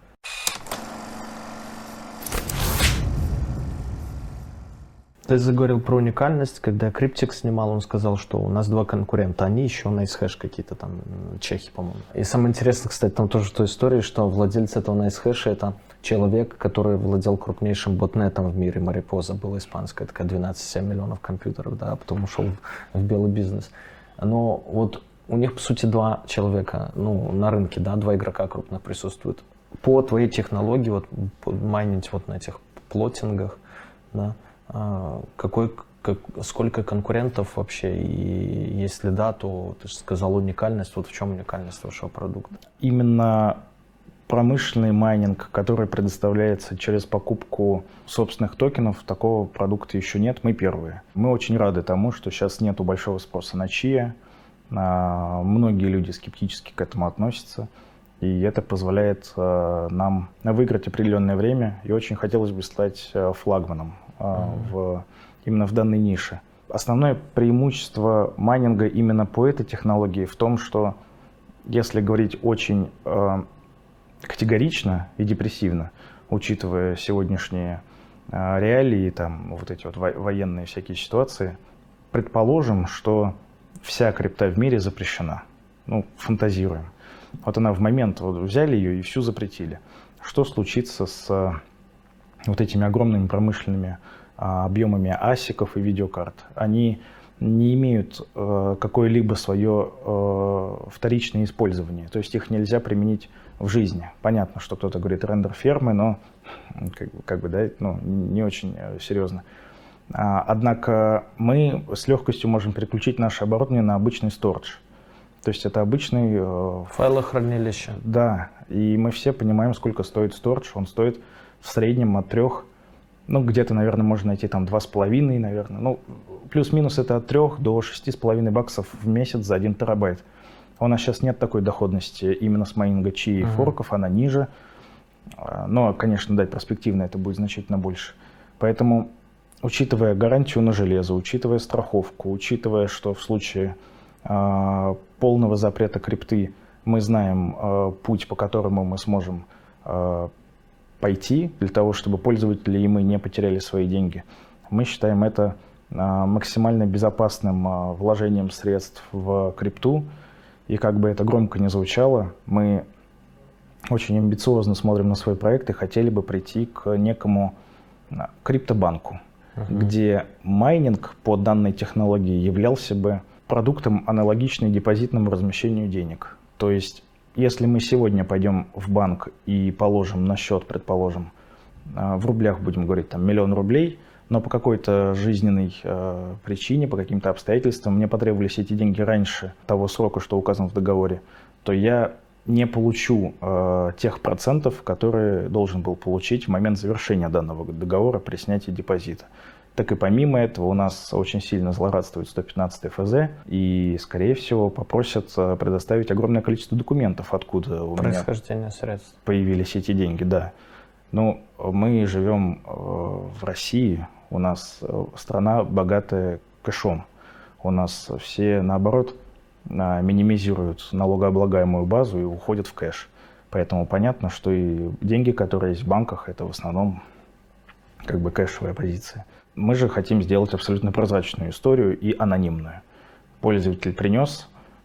Ты заговорил про уникальность, когда Криптик снимал, он сказал, что у нас два конкурента, они еще NiceHash какие-то там, чехи, по-моему. И самое интересное, кстати, там тоже в той истории, что владелец этого NiceHash это человек, который владел крупнейшим ботнетом в мире, Mariposa была испанская, такая 12,7 миллионов компьютеров, да, а потом ушел в белый бизнес. Но вот у них, по сути, два человека, на рынке, да, два игрока крупных присутствуют. По твоей технологии, вот майнить вот на этих плотингах, да, сколько конкурентов вообще, и если да, то ты же сказал уникальность, вот в чем уникальность вашего продукта? Именно промышленный майнинг, который предоставляется через покупку собственных токенов, такого продукта еще нет, мы первые. Мы очень рады тому, что сейчас нету большого спроса на чиа, многие люди скептически к этому относятся, и это позволяет нам выиграть определенное время, и очень хотелось бы стать флагманом в именно в данной нише. Основное преимущество майнинга именно по этой технологии в том, что если говорить очень категорично и депрессивно, учитывая сегодняшние реалии, там вот эти вот военные всякие ситуации, предположим, что вся крипта в мире запрещена. Ну, фантазируем. Вот она в момент вот взяли ее и всю запретили. Что случится с вот этими огромными промышленными объемами асиков и видеокарт? Они не имеют какое-либо свое вторичное использование. То есть их нельзя применить в жизни. Понятно, что кто-то говорит рендер фермы, но не очень серьезно. Однако мы с легкостью можем переключить наше оборудование на обычный сторидж. То есть это обычный файлохранилище. Да, и мы все понимаем, сколько стоит сторидж. Он стоит в среднем от 3, где-то, наверное, можно найти там 2,5, наверное. Плюс-минус это от 3 до 6,5 баксов в месяц за 1 терабайт. У нас сейчас нет такой доходности именно с майнинга чи и форков, она ниже. Но, конечно, да, перспективно это будет значительно больше. Поэтому, учитывая гарантию на железо, учитывая страховку, учитывая, что в случае полного запрета крипты мы знаем путь, по которому мы сможем пойти для того, чтобы пользователи и мы не потеряли свои деньги, мы считаем это максимально безопасным вложением средств в крипту. И как бы это громко не звучало, мы очень амбициозно смотрим на свой проект и хотели бы прийти к некому криптобанку, где майнинг по данной технологии являлся бы продуктом, аналогичным депозитному размещению денег. То есть, если мы сегодня пойдем в банк и положим на счет, предположим, в рублях будем говорить, там, 1 000 000 рублей, но по какой-то жизненной причине, по каким-то обстоятельствам мне потребовались эти деньги раньше того срока, что указан в договоре, то я не получу тех процентов, которые должен был получить в момент завершения данного договора при снятии депозита. Так и помимо этого у нас очень сильно злорадствует 115 ФЗ, и, скорее всего, попросят предоставить огромное количество документов, откуда у меня средств появились эти деньги. Да. Ну, мы живем в России, у нас страна богатая кэшом. У нас все, наоборот, минимизируют налогооблагаемую базу и уходят в кэш. Поэтому понятно, что и деньги, которые есть в банках, это в основном как бы кэшевая позиция. Мы же хотим сделать абсолютно прозрачную историю и анонимную. Пользователь принес,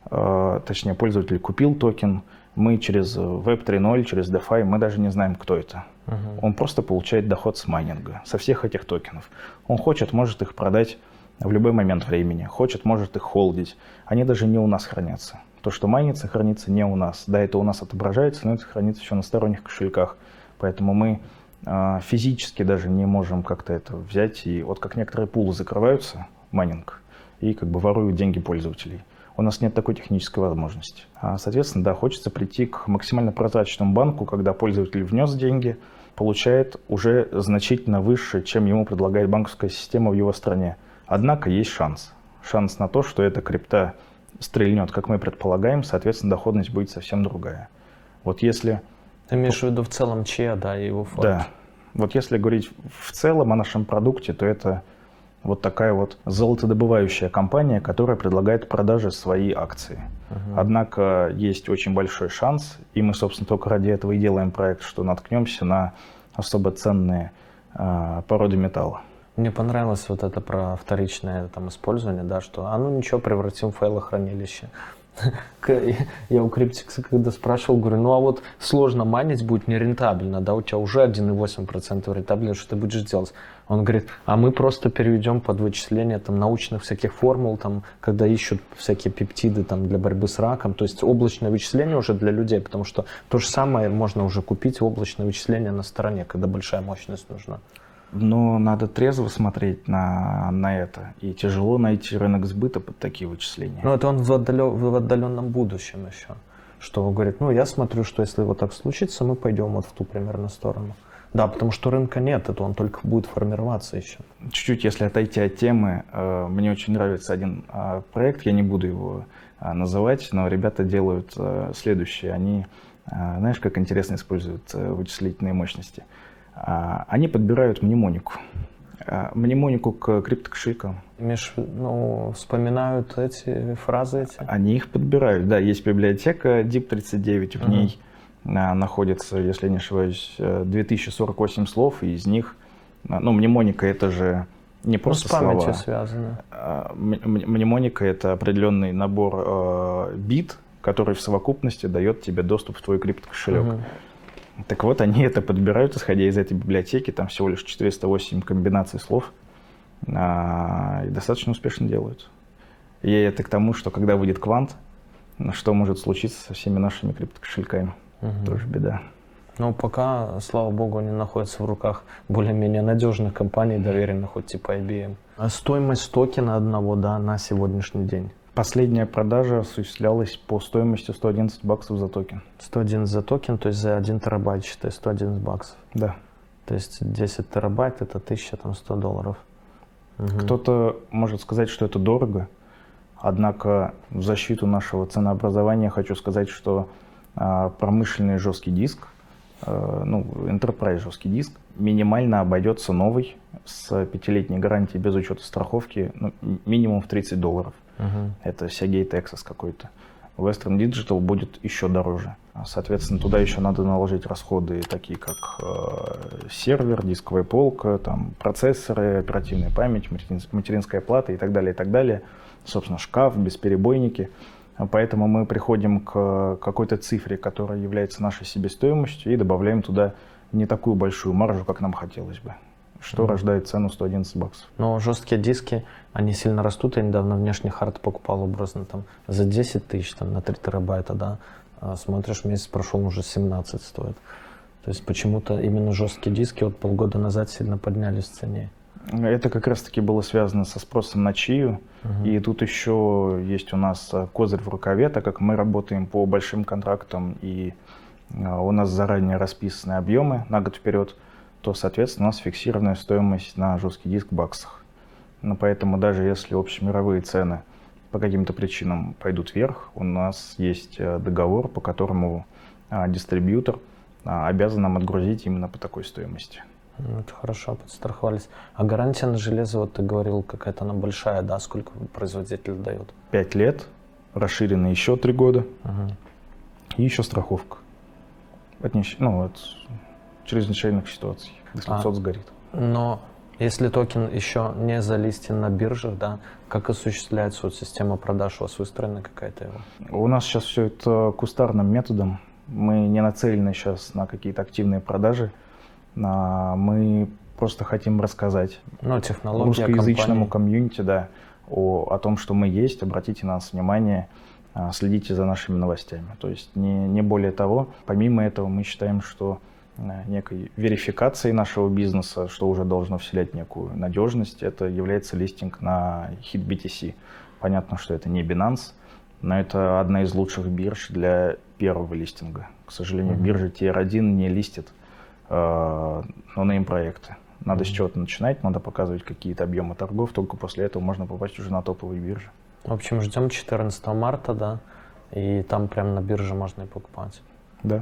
точнее, пользователь купил токен, мы через Web 3.0, через DeFi, мы даже не знаем, кто это. Он просто получает доход с майнинга, со всех этих токенов. Он хочет, может их продать в любой момент времени, хочет, может их холдить. Они даже не у нас хранятся. То, что майнится, хранится не у нас. Да, это у нас отображается, но это хранится еще на сторонних кошельках. Поэтому мы физически даже не можем как-то это взять. И вот как некоторые пулы закрываются, майнинг, и как бы воруют деньги пользователей. У нас нет такой технической возможности. Соответственно, да, хочется прийти к максимально прозрачному банку, когда пользователь внес деньги, получает уже значительно выше, чем ему предлагает банковская система в его стране. Однако есть шанс. Шанс на то, что эта крипта стрельнет, как мы предполагаем, соответственно, доходность будет совсем другая. Вот если... Ты имеешь в виду в целом ЧИА, да, и его фонд? Да. Вот если говорить в целом о нашем продукте, то это вот такая вот золотодобывающая компания, которая предлагает продаже свои акции. Однако есть очень большой шанс, и мы, собственно, только ради этого и делаем проект, что наткнемся на особо ценные породы металла. Мне понравилось вот это про вторичное там использование, да, что ничего, превратим в файлохранилище. Я у Криптикса когда спрашивал, говорю, ну а вот сложно майнить будет нерентабельно, да, у тебя уже 1,8% рентабельности, что ты будешь делать? Он говорит, а мы просто переведем под вычисление там научных всяких формул, там, когда ищут всякие пептиды там для борьбы с раком, то есть облачное вычисление уже для людей, потому что то же самое можно уже купить облачное вычисление на стороне, когда большая мощность нужна. Но надо трезво смотреть на это. И тяжело найти рынок сбыта под такие вычисления. Ну, это он в отдаленном будущем еще. Что говорит, я смотрю, что если вот так случится, мы пойдем вот в ту примерно сторону. Да, потому что рынка нет, это он только будет формироваться еще. Чуть-чуть, если отойти от темы, мне очень нравится один проект, я не буду его называть, но ребята делают следующее. Они, знаешь, как интересно используют вычислительные мощности. Они подбирают мнемонику. Мнемонику к криптокошелькам. Вспоминают эти фразы эти? Они их подбирают. Да, есть библиотека DIP39, в ней находится, если я не ошибаюсь, 2048 слов, и из них, мнемоника это же не просто слова. С памятью связано. Мнемоника это определенный набор бит, который в совокупности дает тебе доступ в твой криптокошелек. Так вот, они это подбирают, исходя из этой библиотеки, там всего лишь 408 комбинаций слов, и достаточно успешно делают. И это к тому, что когда выйдет квант, что может случиться со всеми нашими криптокошельками. Тоже беда. Пока, слава богу, они находятся в руках более-менее надежных компаний, доверенных, хоть типа IBM. А стоимость токена одного, на сегодняшний день? Последняя продажа осуществлялась по стоимости $111 за токен. 111 за токен, то есть за 1 терабайт, считай, $111. Да. То есть 10 терабайт это $1100. Кто-то может сказать, что это дорого, однако в защиту нашего ценообразования хочу сказать, что промышленный жесткий диск, Enterprise жесткий диск, минимально обойдется новый с 5-летней гарантией без учета страховки минимум в $30. Это Seagate Texas какой-то. Western Digital будет еще дороже. Соответственно, туда еще надо наложить расходы, такие как сервер, дисковая полка, там, процессоры, оперативная память, материнская плата и так далее, и так далее. Собственно, шкаф, бесперебойники. Поэтому мы приходим к какой-то цифре, которая является нашей себестоимостью, и добавляем туда не такую большую маржу, как нам хотелось бы, что рождает цену $111. Но жесткие диски, они сильно растут. Я недавно внешний хард покупал образно там за 10 тысяч на 3 терабайта, да. А смотришь, месяц прошел, уже 17 стоит. То есть почему-то именно жесткие диски полгода назад сильно поднялись в цене. Это как раз-таки было связано со спросом на чию. И тут еще есть у нас козырь в рукаве, так как мы работаем по большим контрактам, и у нас заранее расписаны объемы на год вперед, то, соответственно, у нас фиксированная стоимость на жесткий диск в баксах. Поэтому даже если общемировые цены по каким-то причинам пойдут вверх, у нас есть договор, по которому дистрибьютор обязан нам отгрузить именно по такой стоимости. Это хорошо, подстраховались. А гарантия на железо, ты говорил, какая-то она большая, да? Сколько производитель дает? 5 лет, расширенные еще 3 года, и еще страховка. От чрезвычайных ситуаций, если сот сгорит. Но если токен еще не залистен на биржах, да, как осуществляется система продаж? У вас выстроена какая-то его? У нас сейчас все это кустарным методом. Мы не нацелены сейчас на какие-то активные продажи. Мы просто хотим рассказать русскоязычному комьюнити, о том, что мы есть, обратите на нас внимание, следите за нашими новостями. То есть не более того. Помимо этого мы считаем, что некой верификацией нашего бизнеса, что уже должно вселять некую надежность, это является листинг на HitBTC. Понятно, что это не Binance, но это одна из лучших бирж для первого листинга. К сожалению, биржа Tier 1 не листит проекты. Надо с чего-то начинать, надо показывать какие-то объемы торгов, только после этого можно попасть уже на топовые биржи. В общем, ждем 14 марта, да, и там прямо на бирже можно и покупать. Да.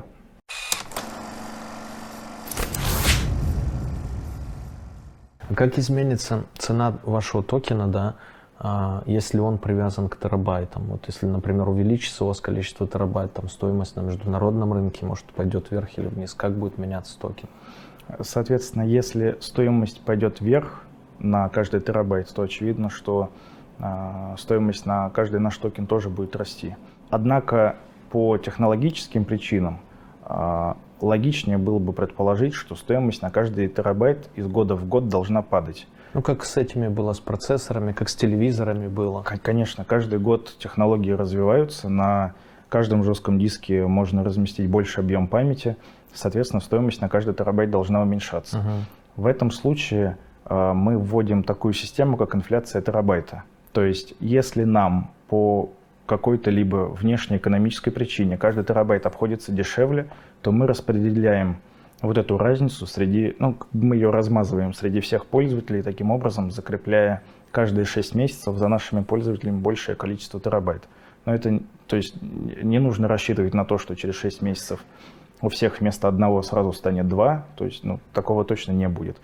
Как изменится цена вашего токена, да, если он привязан к терабайтам? Вот если, например, увеличится у вас количество терабайт, стоимость на международном рынке, может, пойдет вверх или вниз, как будет меняться токен? Соответственно, если стоимость пойдет вверх на каждый терабайт, то очевидно, что стоимость на каждый наш токен тоже будет расти. Однако по технологическим причинам логичнее было бы предположить, что стоимость на каждый терабайт из года в год должна падать. Как с этими было, с процессорами, как с телевизорами было? Конечно, каждый год технологии развиваются, на каждом жестком диске можно разместить больше объем памяти, соответственно, стоимость на каждый терабайт должна уменьшаться. В этом случае мы вводим такую систему, как инфляция терабайта. То есть, если нам по какой-то либо внешнеэкономической причине каждый терабайт обходится дешевле, то мы распределяем вот эту разницу среди, мы ее размазываем среди всех пользователей, таким образом закрепляя каждые 6 месяцев за нашими пользователями большее количество терабайт. Но это, то есть, не нужно рассчитывать на то, что через 6 месяцев у всех вместо одного сразу станет 2, то есть такого точно не будет. В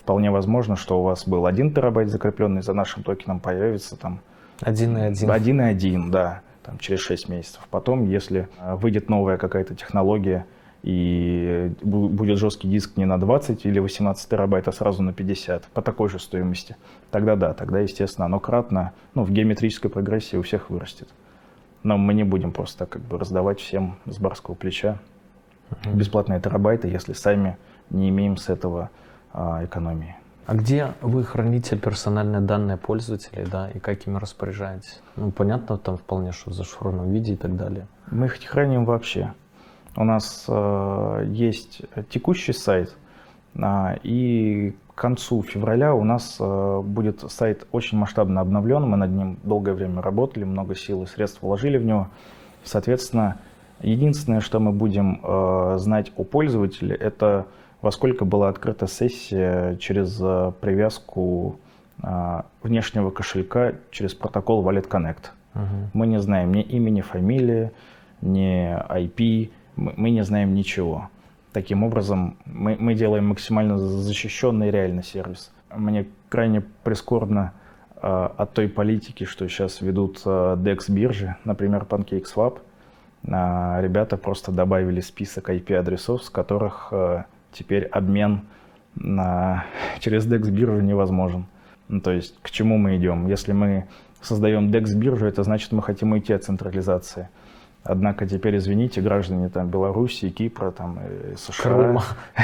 вполне возможно, что у вас был 1 терабайт закрепленный за нашим токеном, появится там 1.1. 1.1, да, там, через 6 месяцев. Потом, если выйдет новая какая-то технология и будет жесткий диск не на 20 или 18 терабайт, а сразу на 50 по такой же стоимости, тогда да, тогда, естественно, оно кратно, ну, в геометрической прогрессии у всех вырастет. Но мы не будем просто как бы раздавать всем с барского плеча бесплатные терабайты, если сами не имеем с этого экономии. А где вы храните персональные данные пользователей, да, и как ими распоряжаетесь? Ну, понятно, там вполне, что в зашифрованном виде и так далее. Мы их не храним вообще. У нас есть текущий сайт, и к концу февраля у нас будет сайт очень масштабно обновлен. Мы над ним долгое время работали, много сил и средств вложили в него. Соответственно, единственное, что мы будем знать о пользователе, это во сколько была открыта сессия через привязку внешнего кошелька через протокол Wallet Connect. Мы не знаем ни имени, фамилии, ни IP, мы не знаем ничего. Таким образом, мы делаем максимально защищенный реальный сервис. Мне крайне прискорбно от той политики, что сейчас ведут DEX-биржи, например, PancakeSwap. Ребята просто добавили список IP-адресов, с которых теперь обмен через DEX-биржу невозможен. Ну, то есть к чему мы идем? Если мы создаем DEX-биржу, это значит, мы хотим уйти от централизации. Однако теперь, извините, граждане там, Белоруссии, Кипра, там, США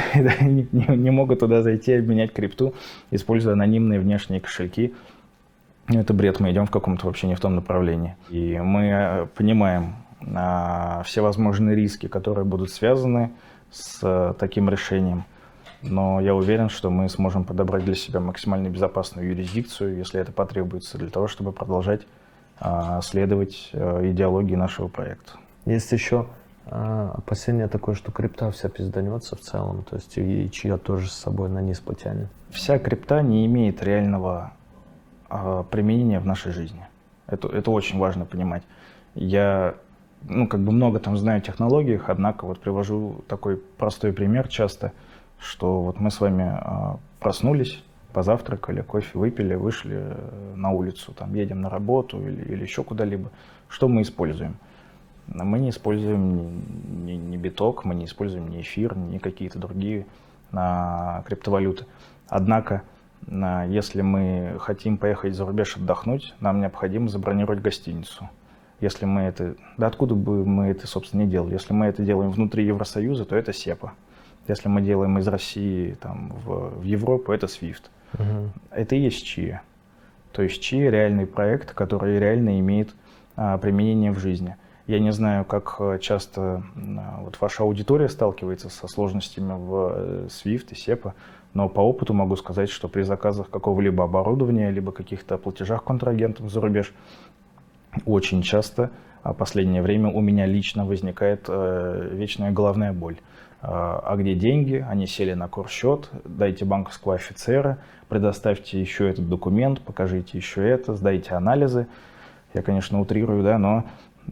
не могут туда зайти и обменять крипту, используя анонимные внешние кошельки. Это бред, мы идем в каком-то вообще не в том направлении. И мы понимаем все возможные риски, которые будут связаны с таким решением. Но я уверен, что мы сможем подобрать для себя максимально безопасную юрисдикцию, если это потребуется, для того, чтобы продолжать следовать идеологии нашего проекта. Есть еще опасение такое, что крипта вся пизданется в целом, то есть и чья тоже с собой на низ потянет. Вся крипта не имеет реального применения в нашей жизни. Это очень важно понимать. Я много там знаю о технологиях, однако вот привожу такой простой пример часто, что вот мы с вами проснулись, позавтракали, кофе выпили, вышли на улицу, там, едем на работу или еще куда-либо. Что мы используем? Мы не используем ни биток, мы не используем ни эфир, ни какие-то другие криптовалюты. Однако, если мы хотим поехать за рубеж отдохнуть, нам необходимо забронировать гостиницу. Если мы это... Да откуда бы мы это, собственно, не делали? Если мы это делаем внутри Евросоюза, то это SEPA. Если мы делаем из России там, в Европу, это SWIFT. Это и есть ЧИА. То есть ЧИА — реальный проект, который реально имеет применение в жизни. Я не знаю, как часто вот ваша аудитория сталкивается со сложностями в SWIFT и SEPA, но по опыту могу сказать, что при заказах какого-либо оборудования, либо каких-то платежах контрагентам за рубеж, очень часто в последнее время у меня лично возникает вечная головная боль. А где деньги? Они сели на корсчет, дайте банковского офицера, предоставьте еще этот документ, покажите еще это, сдайте анализы. Я, конечно, утрирую, да, но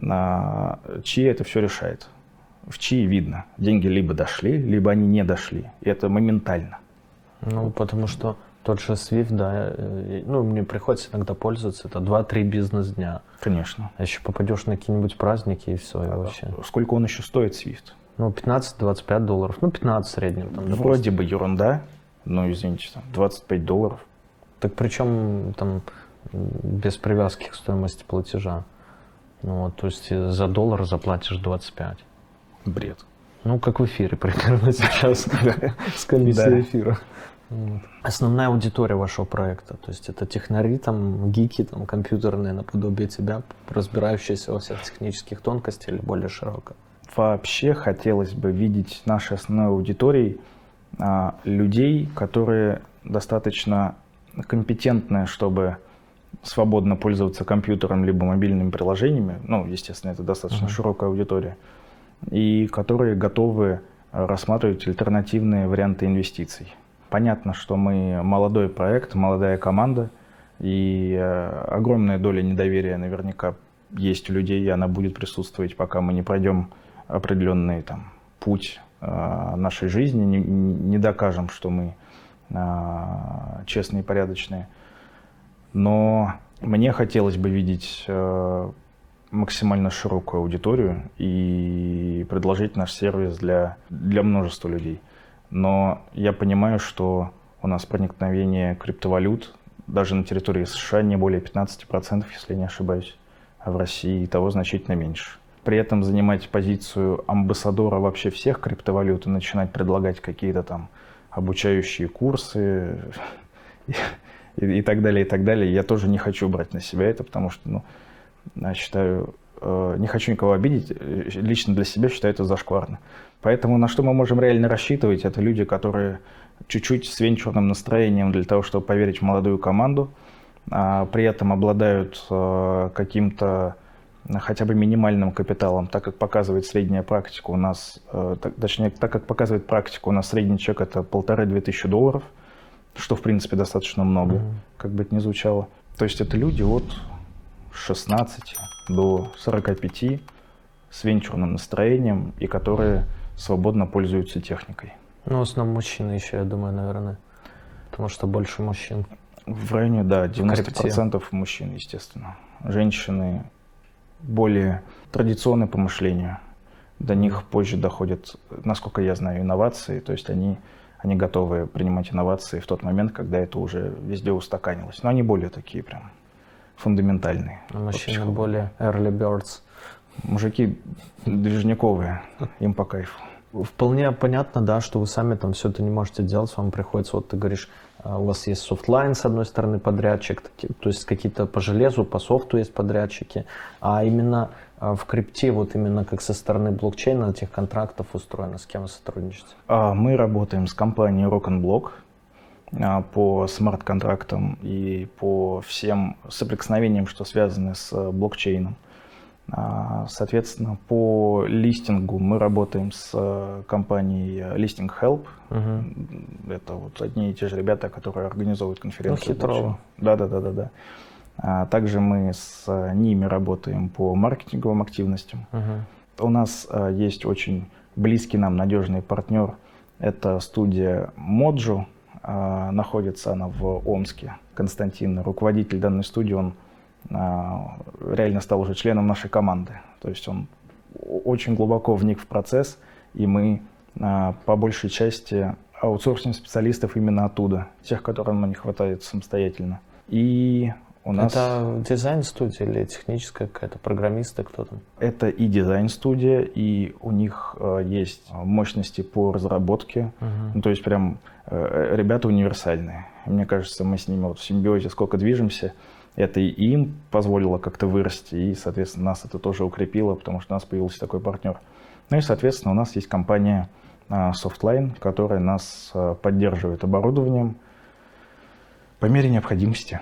ЧИА это все решает. В ЧИА видно, деньги либо дошли, либо они не дошли. И это моментально. Ну, потому что тот же SWIFT, да, мне приходится иногда пользоваться, это 2-3 бизнес-дня. Конечно. А еще попадешь на какие-нибудь праздники и все, и вообще. Сколько он еще стоит, SWIFT? $15-25, 15 в среднем. Там, вроде бы ерунда, но, извините, там, $25. Так причем там без привязки к стоимости платежа. То есть за $1 заплатишь 25. Бред. Как в эфире примерно сейчас с комиссией эфира. Основная аудитория вашего проекта, то есть это технари, там, гики, там, компьютерные, наподобие тебя, разбирающиеся во всех технических тонкостях или более широко? Вообще хотелось бы видеть нашей основной аудиторией людей, которые достаточно компетентны, чтобы свободно пользоваться компьютером либо мобильными приложениями. Естественно, это достаточно широкая аудитория. И которые готовы рассматривать альтернативные варианты инвестиций. Понятно, что мы молодой проект, молодая команда, и огромная доля недоверия наверняка есть у людей, и она будет присутствовать, пока мы не пройдем определенный путь нашей жизни, не докажем, что мы честные и порядочные. Но мне хотелось бы видеть максимально широкую аудиторию и предложить наш сервис для множества людей. Но я понимаю, что у нас проникновение криптовалют даже на территории США не более 15%, если я не ошибаюсь, а в России и того значительно меньше. При этом занимать позицию амбассадора вообще всех криптовалют и начинать предлагать какие-то там обучающие курсы и так далее, я тоже не хочу брать на себя это, потому что, я считаю, не хочу никого обидеть, лично для себя считаю это зашкварно. Поэтому на что мы можем реально рассчитывать, это люди, которые чуть-чуть с венчурным настроением для того, чтобы поверить в молодую команду, при этом обладают каким-то хотя бы минимальным капиталом, так как показывает средняя практика у нас, так как показывает практика, у нас средний чек это 1500-2000 долларов, что в принципе достаточно много, как бы это ни звучало. То есть это люди от 16 до 45 с венчурным настроением и которые свободно пользуются техникой. Ну, в основном мужчины еще, я думаю, наверное, потому что больше мужчин. В районе, да, 90% мужчин, естественно. Женщины более традиционны по мышлению. До них позже доходят, насколько я знаю, инновации. То есть они готовы принимать инновации в тот момент, когда это уже везде устаканилось. Но они более такие прям фундаментальные. А мужчины более early birds. Мужики движниковые, им по кайфу. Вполне понятно, да, что вы сами там все это не можете делать, вам приходится, вот ты говоришь, у вас есть софтлайн, с одной стороны, подрядчик, то есть какие-то по железу, по софту есть подрядчики, а именно в крипте, вот именно как со стороны блокчейна этих контрактов устроено, с кем вы сотрудничаете? Мы работаем с компанией Rock'n'Block по смарт-контрактам и по всем соприкосновениям, что связаны с блокчейном. Соответственно, по листингу мы работаем с компанией Listing Help. Это вот одни и те же ребята, которые организовывают конференции. Хитрово. Да. Также мы с ними работаем по маркетинговым активностям. У нас есть очень близкий нам надежный партнер. Это студия Mojo. Находится она в Омске. Константин, руководитель данной студии, он реально стал уже членом нашей команды. То есть он очень глубоко вник в процесс, и мы по большей части аутсорсим специалистов именно оттуда, тех, которым нам не хватает самостоятельно. И у нас... Это дизайн-студия или техническая какая-то, программисты, кто там? Это и дизайн-студия, и у них есть мощности по разработке. То есть прям ребята универсальные. Мне кажется, мы с ними вот в симбиозе сколько движемся, это и им позволило как-то вырасти, и, соответственно, нас это тоже укрепило, потому что у нас появился такой партнер. Ну и, соответственно, у нас есть компания Softline, которая нас поддерживает оборудованием по мере необходимости.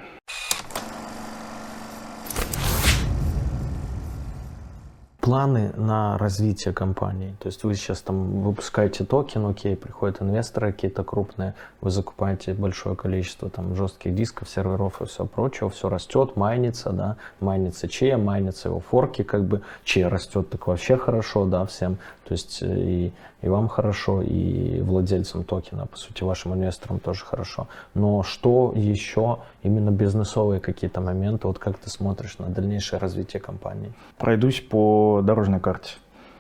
Планы на развитие компании. То есть вы сейчас там выпускаете токен, окей, приходят инвесторы какие-то крупные, вы закупаете большое количество там жестких дисков, серверов и все прочего, все растет, майнится, да, майнится чея, майнится его форки, как бы чея растет, так вообще хорошо, да, всем. То есть и вам хорошо, и владельцам токена, по сути, вашим инвесторам тоже хорошо. Но что еще, именно бизнесовые какие-то моменты, вот как ты смотришь на дальнейшее развитие компании? Пройдусь по дорожной карте.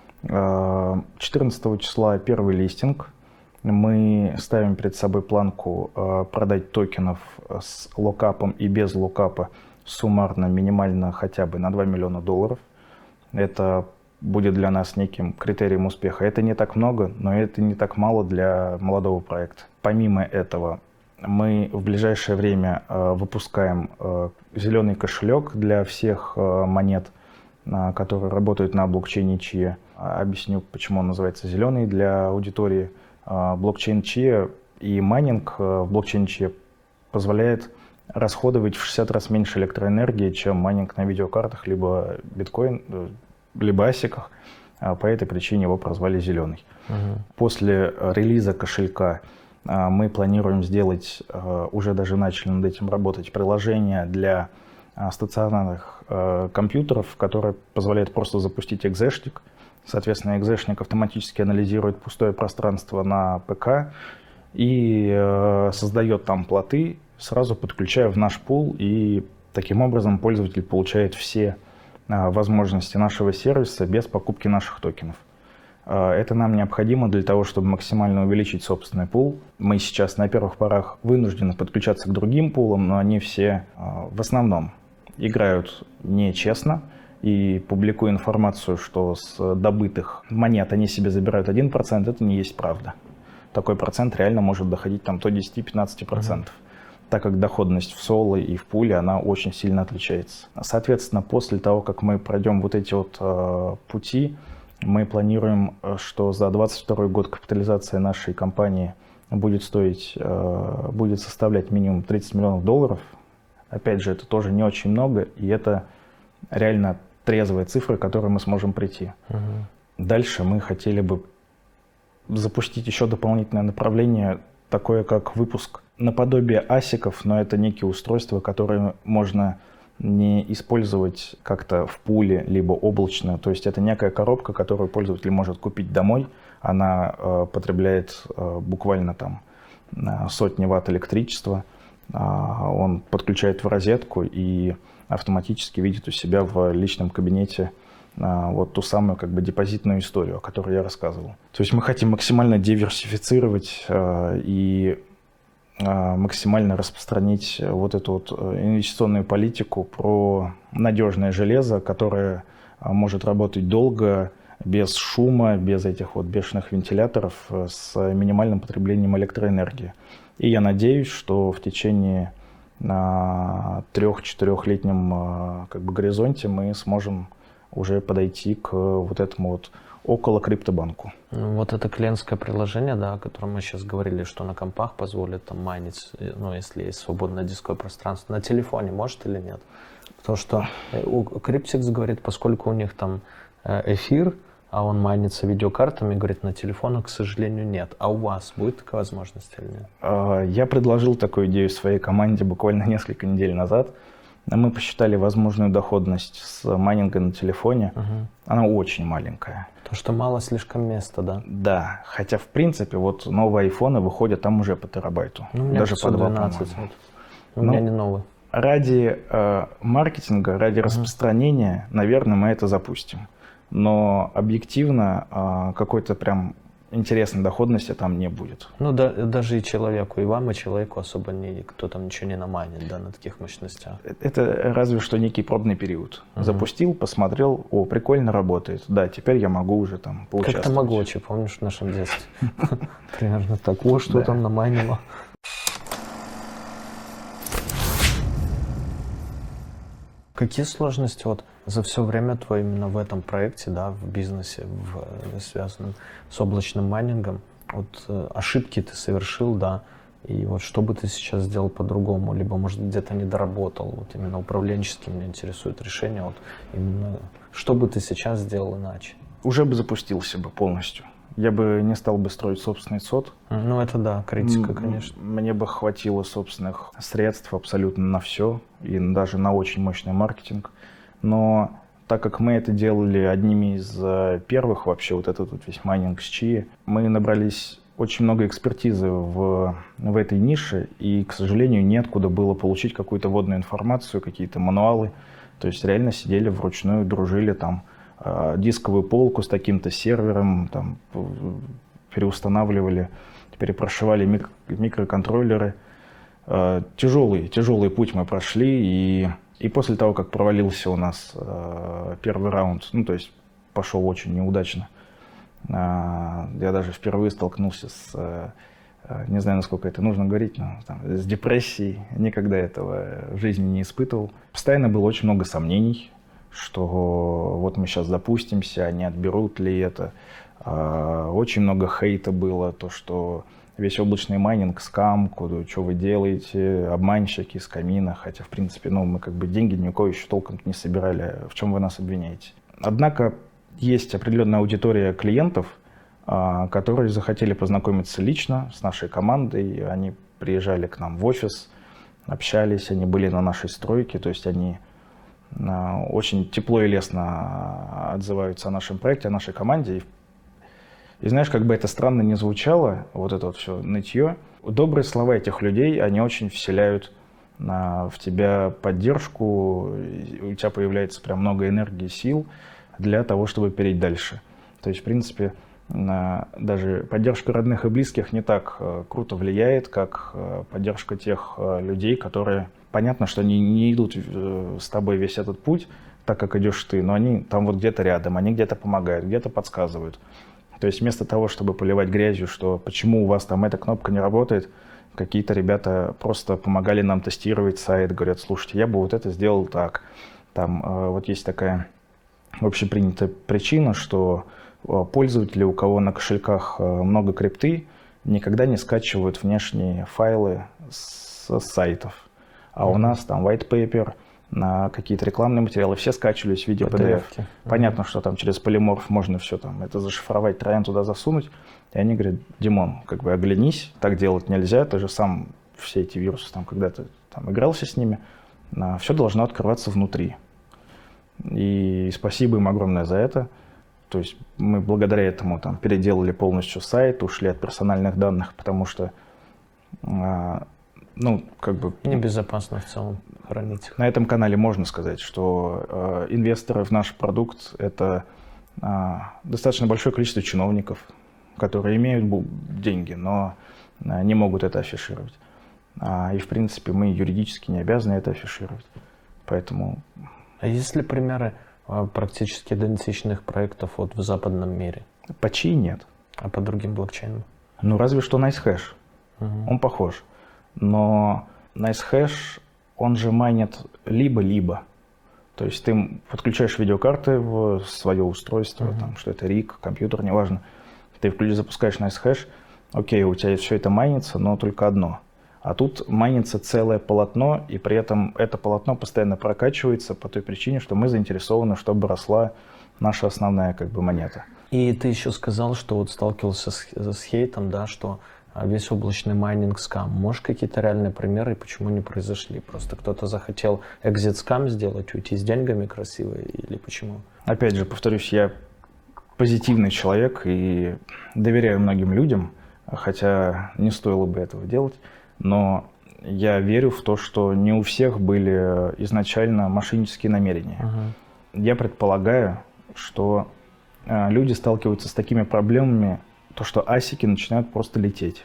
14 числа первый листинг. Мы ставим перед собой планку продать токенов с локапом и без локапа суммарно минимально хотя бы на $2 миллиона. Это будет для нас неким критерием успеха. Это не так много, но это не так мало для молодого проекта. Помимо этого, мы в ближайшее время выпускаем зеленый кошелек для всех монет, которые работают на блокчейне Chia. Объясню, почему он называется зеленый для аудитории. Блокчейн Chia и майнинг в блокчейне Chia позволяет расходовать в 60 раз меньше электроэнергии, чем майнинг на видеокартах, либо биткоин, либо асиках. По этой причине его прозвали зеленый. После релиза кошелька мы планируем сделать, уже даже начали над этим работать, приложение для стационарных компьютеров, которое позволяет просто запустить экзешник. Соответственно, экзешник автоматически анализирует пустое пространство на ПК и создает там плоты, сразу подключая в наш пул, и таким образом пользователь получает все возможности нашего сервиса без покупки наших токенов. Это нам необходимо для того, чтобы максимально увеличить собственный пул. Мы сейчас на первых порах вынуждены подключаться к другим пулам, но они все в основном играют нечестно и публикуя информацию, что с добытых монет они себе забирают 1%, это не есть правда. Такой процент реально может доходить там до 10-15%. Так как доходность в соло и в пуле, она очень сильно отличается. Соответственно, после того, как мы пройдем вот эти вот пути, мы планируем, что за 2022 год капитализация нашей компании будет составлять минимум $30 миллионов. Опять же, это тоже не очень много, и это реально трезвая цифра, к которой мы сможем прийти. Дальше мы хотели бы запустить еще дополнительное направление, такое как выпуск наподобие асиков, но это некие устройства, которые можно не использовать как-то в пуле, либо облачно. То есть это некая коробка, которую пользователь может купить домой. Она потребляет буквально там сотни ватт электричества. Он подключает в розетку и автоматически видит у себя в личном кабинете вот ту самую как бы депозитную историю, о которой я рассказывал. То есть мы хотим максимально диверсифицировать и максимально распространить вот эту вот инвестиционную политику про надежное железо, которое может работать долго, без шума, без этих вот бешеных вентиляторов, с минимальным потреблением электроэнергии. И я надеюсь, что в течение 3-4-летнем как бы горизонте мы сможем уже подойти к вот этому вот около криптобанку. Вот это клиентское приложение, да, о котором мы сейчас говорили, что на компах позволит там майнить, ну, если есть свободное дисковое пространство. На телефоне может или нет? Потому что Cryptix говорит, поскольку у них там эфир, а он майнится видеокартами, говорит, на телефонах, к сожалению, нет. А у вас будет такая возможность или нет? Я предложил такую идею своей команде буквально несколько недель назад. Мы посчитали возможную доходность с майнинга на телефоне. Она очень маленькая. То, что мало слишком места, да? Да, хотя в принципе вот новые айфоны выходят там уже по терабайту. Ну, у меня даже по 2, 12. Вот. У меня не новый. Ради маркетинга, ради распространения, наверное, мы это запустим. Но объективно какой-то прям интересной доходности там не будет. Ну, да, даже и человеку, и вам, и человеку особо никто там ничего не наманит, да, на таких мощностях. Это разве что некий пробный период. Запустил, посмотрел, о, прикольно работает. Да, теперь я могу уже там поучаствовать. Как тамагочи, помнишь, в нашем детстве? Примерно так. О, что там наманило. Какие сложности вот за все время твое именно в этом проекте, да, в бизнесе, связанном с облачным майнингом, вот ошибки ты совершил, да, и вот что бы ты сейчас сделал по-другому, либо, может, где-то не доработал, вот именно управленчески меня интересует решение, вот именно что бы ты сейчас сделал иначе? Уже бы запустился бы полностью. Я бы не стал бы строить собственный СОТ. Ну, это да, критика, конечно. Мне бы хватило собственных средств абсолютно на все, и даже на очень мощный маркетинг. Но так как мы это делали одними из первых вообще, вот этот вот весь майнинг с Чии, мы набрались очень много экспертизы в этой нише, и, к сожалению, неоткуда было получить какую-то вводную информацию, какие-то мануалы. То есть реально сидели вручную, дружили там, дисковую полку с таким-то сервером, там, переустанавливали, перепрошивали микроконтроллеры. Тяжелый путь мы прошли, и после того, как провалился у нас первый раунд, ну, то есть пошел очень неудачно, я даже впервые столкнулся с, не знаю, насколько это нужно говорить, но там, с депрессией, никогда этого в жизни не испытывал. Постоянно было очень много сомнений, что вот мы сейчас запустимся, не отберут ли это. Очень много хейта было, то, что весь облачный майнинг, скам, что вы делаете, обманщики из камина, хотя, в принципе, ну, мы как бы деньги ни у кого еще толком не собирали, в чем вы нас обвиняете. Однако есть определенная аудитория клиентов, которые захотели познакомиться лично с нашей командой, они приезжали к нам в офис, общались, они были на нашей стройке, то есть они очень тепло и лестно отзываются о нашем проекте, о нашей команде. И знаешь, как бы это странно ни звучало, вот это вот все нытье, добрые слова этих людей, они очень вселяют в тебя поддержку, у тебя появляется прям много энергии, сил для того, чтобы перейти дальше. То есть, в принципе, даже поддержка родных и близких не так круто влияет, как поддержка тех людей, которые, понятно, что они не идут с тобой весь этот путь, так как идешь ты, но они там вот где-то рядом, они где-то помогают, где-то подсказывают. То есть вместо того, чтобы поливать грязью, что почему у вас там эта кнопка не работает, какие-то ребята просто помогали нам тестировать сайт, говорят, слушайте, я бы вот это сделал так. Там вот есть такая общепринятая причина, что пользователи, у кого на кошельках много крипты, никогда не скачивают внешние файлы с сайтов. А у нас там white paper, на какие-то рекламные материалы, все скачивались в виде PDF. Понятно, что там через полиморф можно все там это зашифровать, троян туда засунуть. И они говорят, Димон, как бы оглянись, так делать нельзя, ты же сам все эти вирусы там когда-то там игрался с ними, все должно открываться внутри. И спасибо им огромное за это. То есть мы благодаря этому там переделали полностью сайт, ушли от персональных данных, потому что как бы небезопасно в целом хранить их. На этом канале можно сказать, что инвесторы в наш продукт – это достаточно большое количество чиновников, которые имеют деньги, но не могут это афишировать. И, в принципе, мы юридически не обязаны это афишировать. Поэтому... А есть ли примеры практически идентичных проектов вот в западном мире? По Чи нет. А по другим блокчейнам? Ну, разве что NiceHash. Он похож. Но NiceHash, он же майнит либо-либо. То есть ты подключаешь видеокарты в свое устройство, там, что это RIG, компьютер, неважно. Ты запускаешь NiceHash, окей, у тебя все это майнится, но только одно. А тут майнится целое полотно, и при этом это полотно постоянно прокачивается по той причине, что мы заинтересованы, чтобы росла наша основная как бы монета. И ты еще сказал, что вот сталкивался с хейтом, да, что весь облачный майнинг скам. Можешь какие-то реальные примеры, почему не произошли? Просто кто-то захотел экзит-скам сделать, уйти с деньгами красиво, или почему? Опять же, повторюсь, я позитивный человек и доверяю многим людям, хотя не стоило бы этого делать, но я верю в то, что не у всех были изначально мошеннические намерения. Я предполагаю, что люди сталкиваются с такими проблемами, то, что асики начинают просто лететь.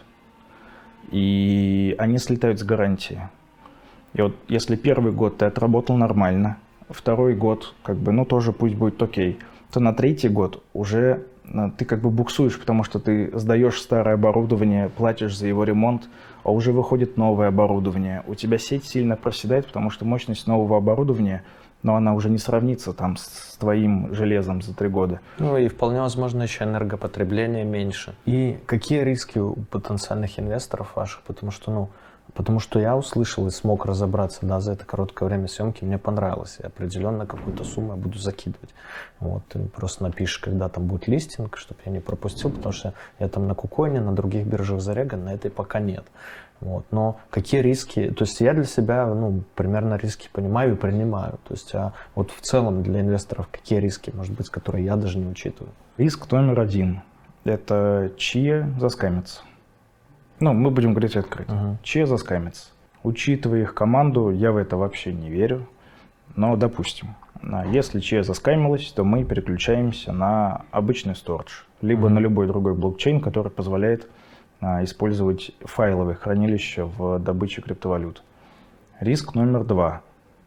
И они слетают с гарантии. И вот если первый год ты отработал нормально, второй год, как бы, тоже пусть будет окей, то на третий год уже ты как бы буксуешь, потому что ты сдаешь старое оборудование, платишь за его ремонт, а уже выходит новое оборудование. У тебя сеть сильно проседает, потому что мощность нового оборудования, но она уже не сравнится там с твоим железом за 3 года. Ну и вполне возможно еще энергопотребление меньше. И какие риски у потенциальных инвесторов ваших? Потому что я услышал и смог разобраться, да, за это короткое время съемки, мне понравилось. И определенно какую-то сумму я буду закидывать. Вот, ты просто напишешь, когда там будет листинг, чтобы я не пропустил, потому что я там на KuCoin, на других биржах зареган, на этой пока нет. Вот. Но какие риски, то есть я для себя примерно риски понимаю и принимаю. То есть вот в целом для инвесторов какие риски, может быть, которые я даже не учитываю? Риск номер 1 – это чьи заскамится. Мы будем говорить открыто. Чьи заскамится. Учитывая их команду, я в это вообще не верю. Но, допустим, если чья заскамилась, то мы переключаемся на обычный сторидж, либо на любой другой блокчейн, который позволяет использовать файловые хранилища в добыче криптовалют. Риск номер 2.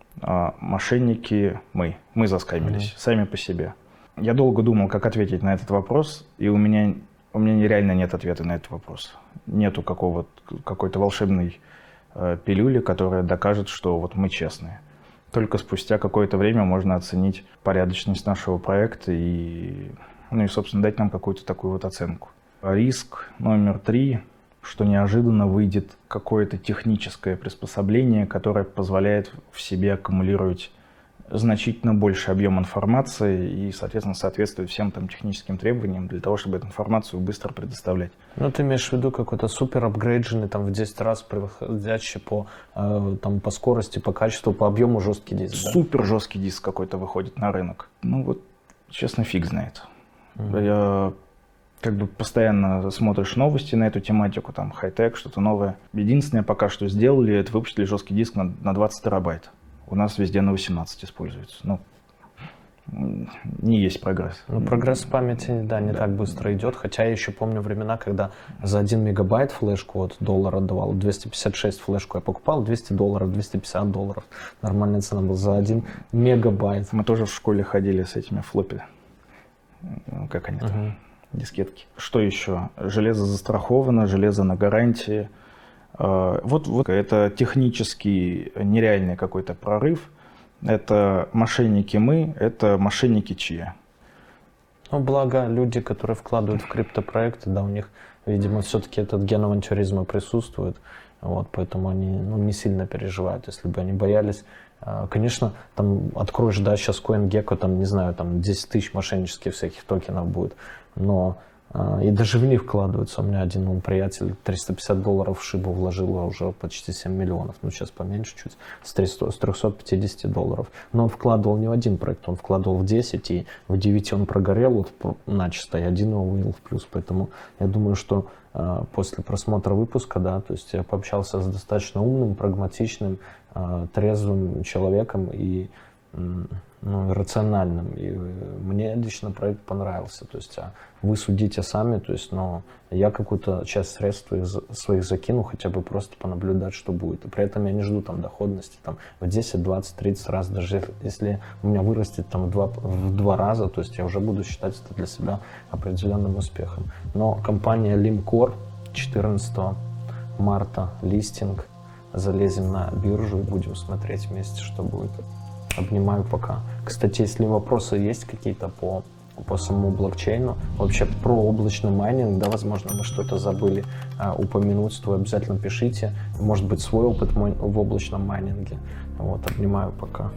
Мошенники мы заскамились сами по себе. Я долго думал, как ответить на этот вопрос, и у меня реально нет ответа на этот вопрос. Нету какой-то волшебной пилюли, которая докажет, что вот мы честные. Только спустя какое-то время можно оценить порядочность нашего проекта и собственно, дать нам какую-то такую вот оценку. Риск номер 3, что неожиданно выйдет какое-то техническое приспособление, которое позволяет в себе аккумулировать значительно больше объем информации и, соответственно, соответствует всем там техническим требованиям для того, чтобы эту информацию быстро предоставлять. Ты имеешь в виду какой-то супер апгрейдженный, там в 10 раз превосходящий по скорости, по качеству, по объему жесткий диск, да? Супер жесткий диск какой-то выходит на рынок. Честно, фиг знает. как бы постоянно смотришь новости на эту тематику, там хай-тек, что-то новое. Единственное, пока что сделали, это выпустили жесткий диск на 20 терабайт. У нас везде на 18 используется. Ну, не есть прогресс. Ну, прогресс в памяти, да, не так быстро идет. Хотя я еще помню времена, когда за 1 мегабайт флешку вот $1 отдавал, 256 флешку я покупал, $200, $250. Нормальная цена была за 1 мегабайт. Мы тоже в школе ходили с этими флоппи. Как они там? Дискетки. Что еще? Железо застраховано, железо на гарантии. Вот это технически нереальный какой-то прорыв. Это мошенники мы, это мошенники чьи. Ну, благо люди, которые вкладывают в криптопроекты, да, у них, видимо, все-таки этот ген авантюризма присутствует. Вот, поэтому они не сильно переживают. Если бы они боялись, конечно, там откроешь, да, сейчас CoinGecko, там, не знаю, там 10 тысяч мошеннических всяких токенов будет, но и даже в них вкладываются. У меня один приятель $350 в шибу вложил, а уже почти 7 миллионов. Ну, сейчас поменьше чуть, с $350. Но он вкладывал не в один проект, он вкладывал в 10, и в 9 он прогорел вот, начисто, и один его вывел в плюс. Поэтому я думаю, что после просмотра выпуска, да, то есть я пообщался с достаточно умным, прагматичным, трезвым человеком и рациональным. И мне лично проект понравился. То есть, вы судите сами. То есть, я какую-то часть средств своих закину, хотя бы просто понаблюдать, что будет. И при этом я не жду там доходности там, в 10, 20, 30 раз. Даже если у меня вырастет там, в два раза, то есть я уже буду считать это для себя определенным успехом. Но компания Limcore 14 марта листинг. Залезем на биржу и будем смотреть вместе, что будет. Обнимаю пока. Кстати, если вопросы есть какие-то по самому блокчейну, вообще про облачный майнинг, да, возможно, мы что-то забыли упомянуть, то обязательно пишите. Может быть, свой опыт в облачном майнинге. Вот, обнимаю пока.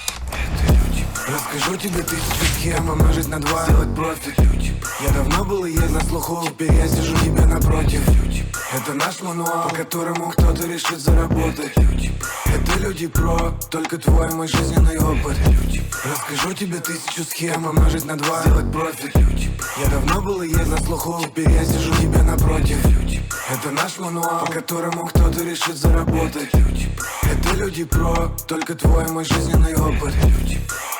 Расскажу тебе 1000 схем, умножить на 2, сделать профит. Я давно был и есть на слуху, теперь я сижу тебе напротив. Это наш мануал, по которому кто-то решит заработать. Это люди про, только твой мой жизненный опыт. Расскажу тебе 1000 схем, умножить на 2, сделать профит. Я давно был и есть на слуху, теперь я сижу тебе напротив. Это наш мануал, по которому кто-то решит заработать. Это люди про, только твой мой жизненный опыт.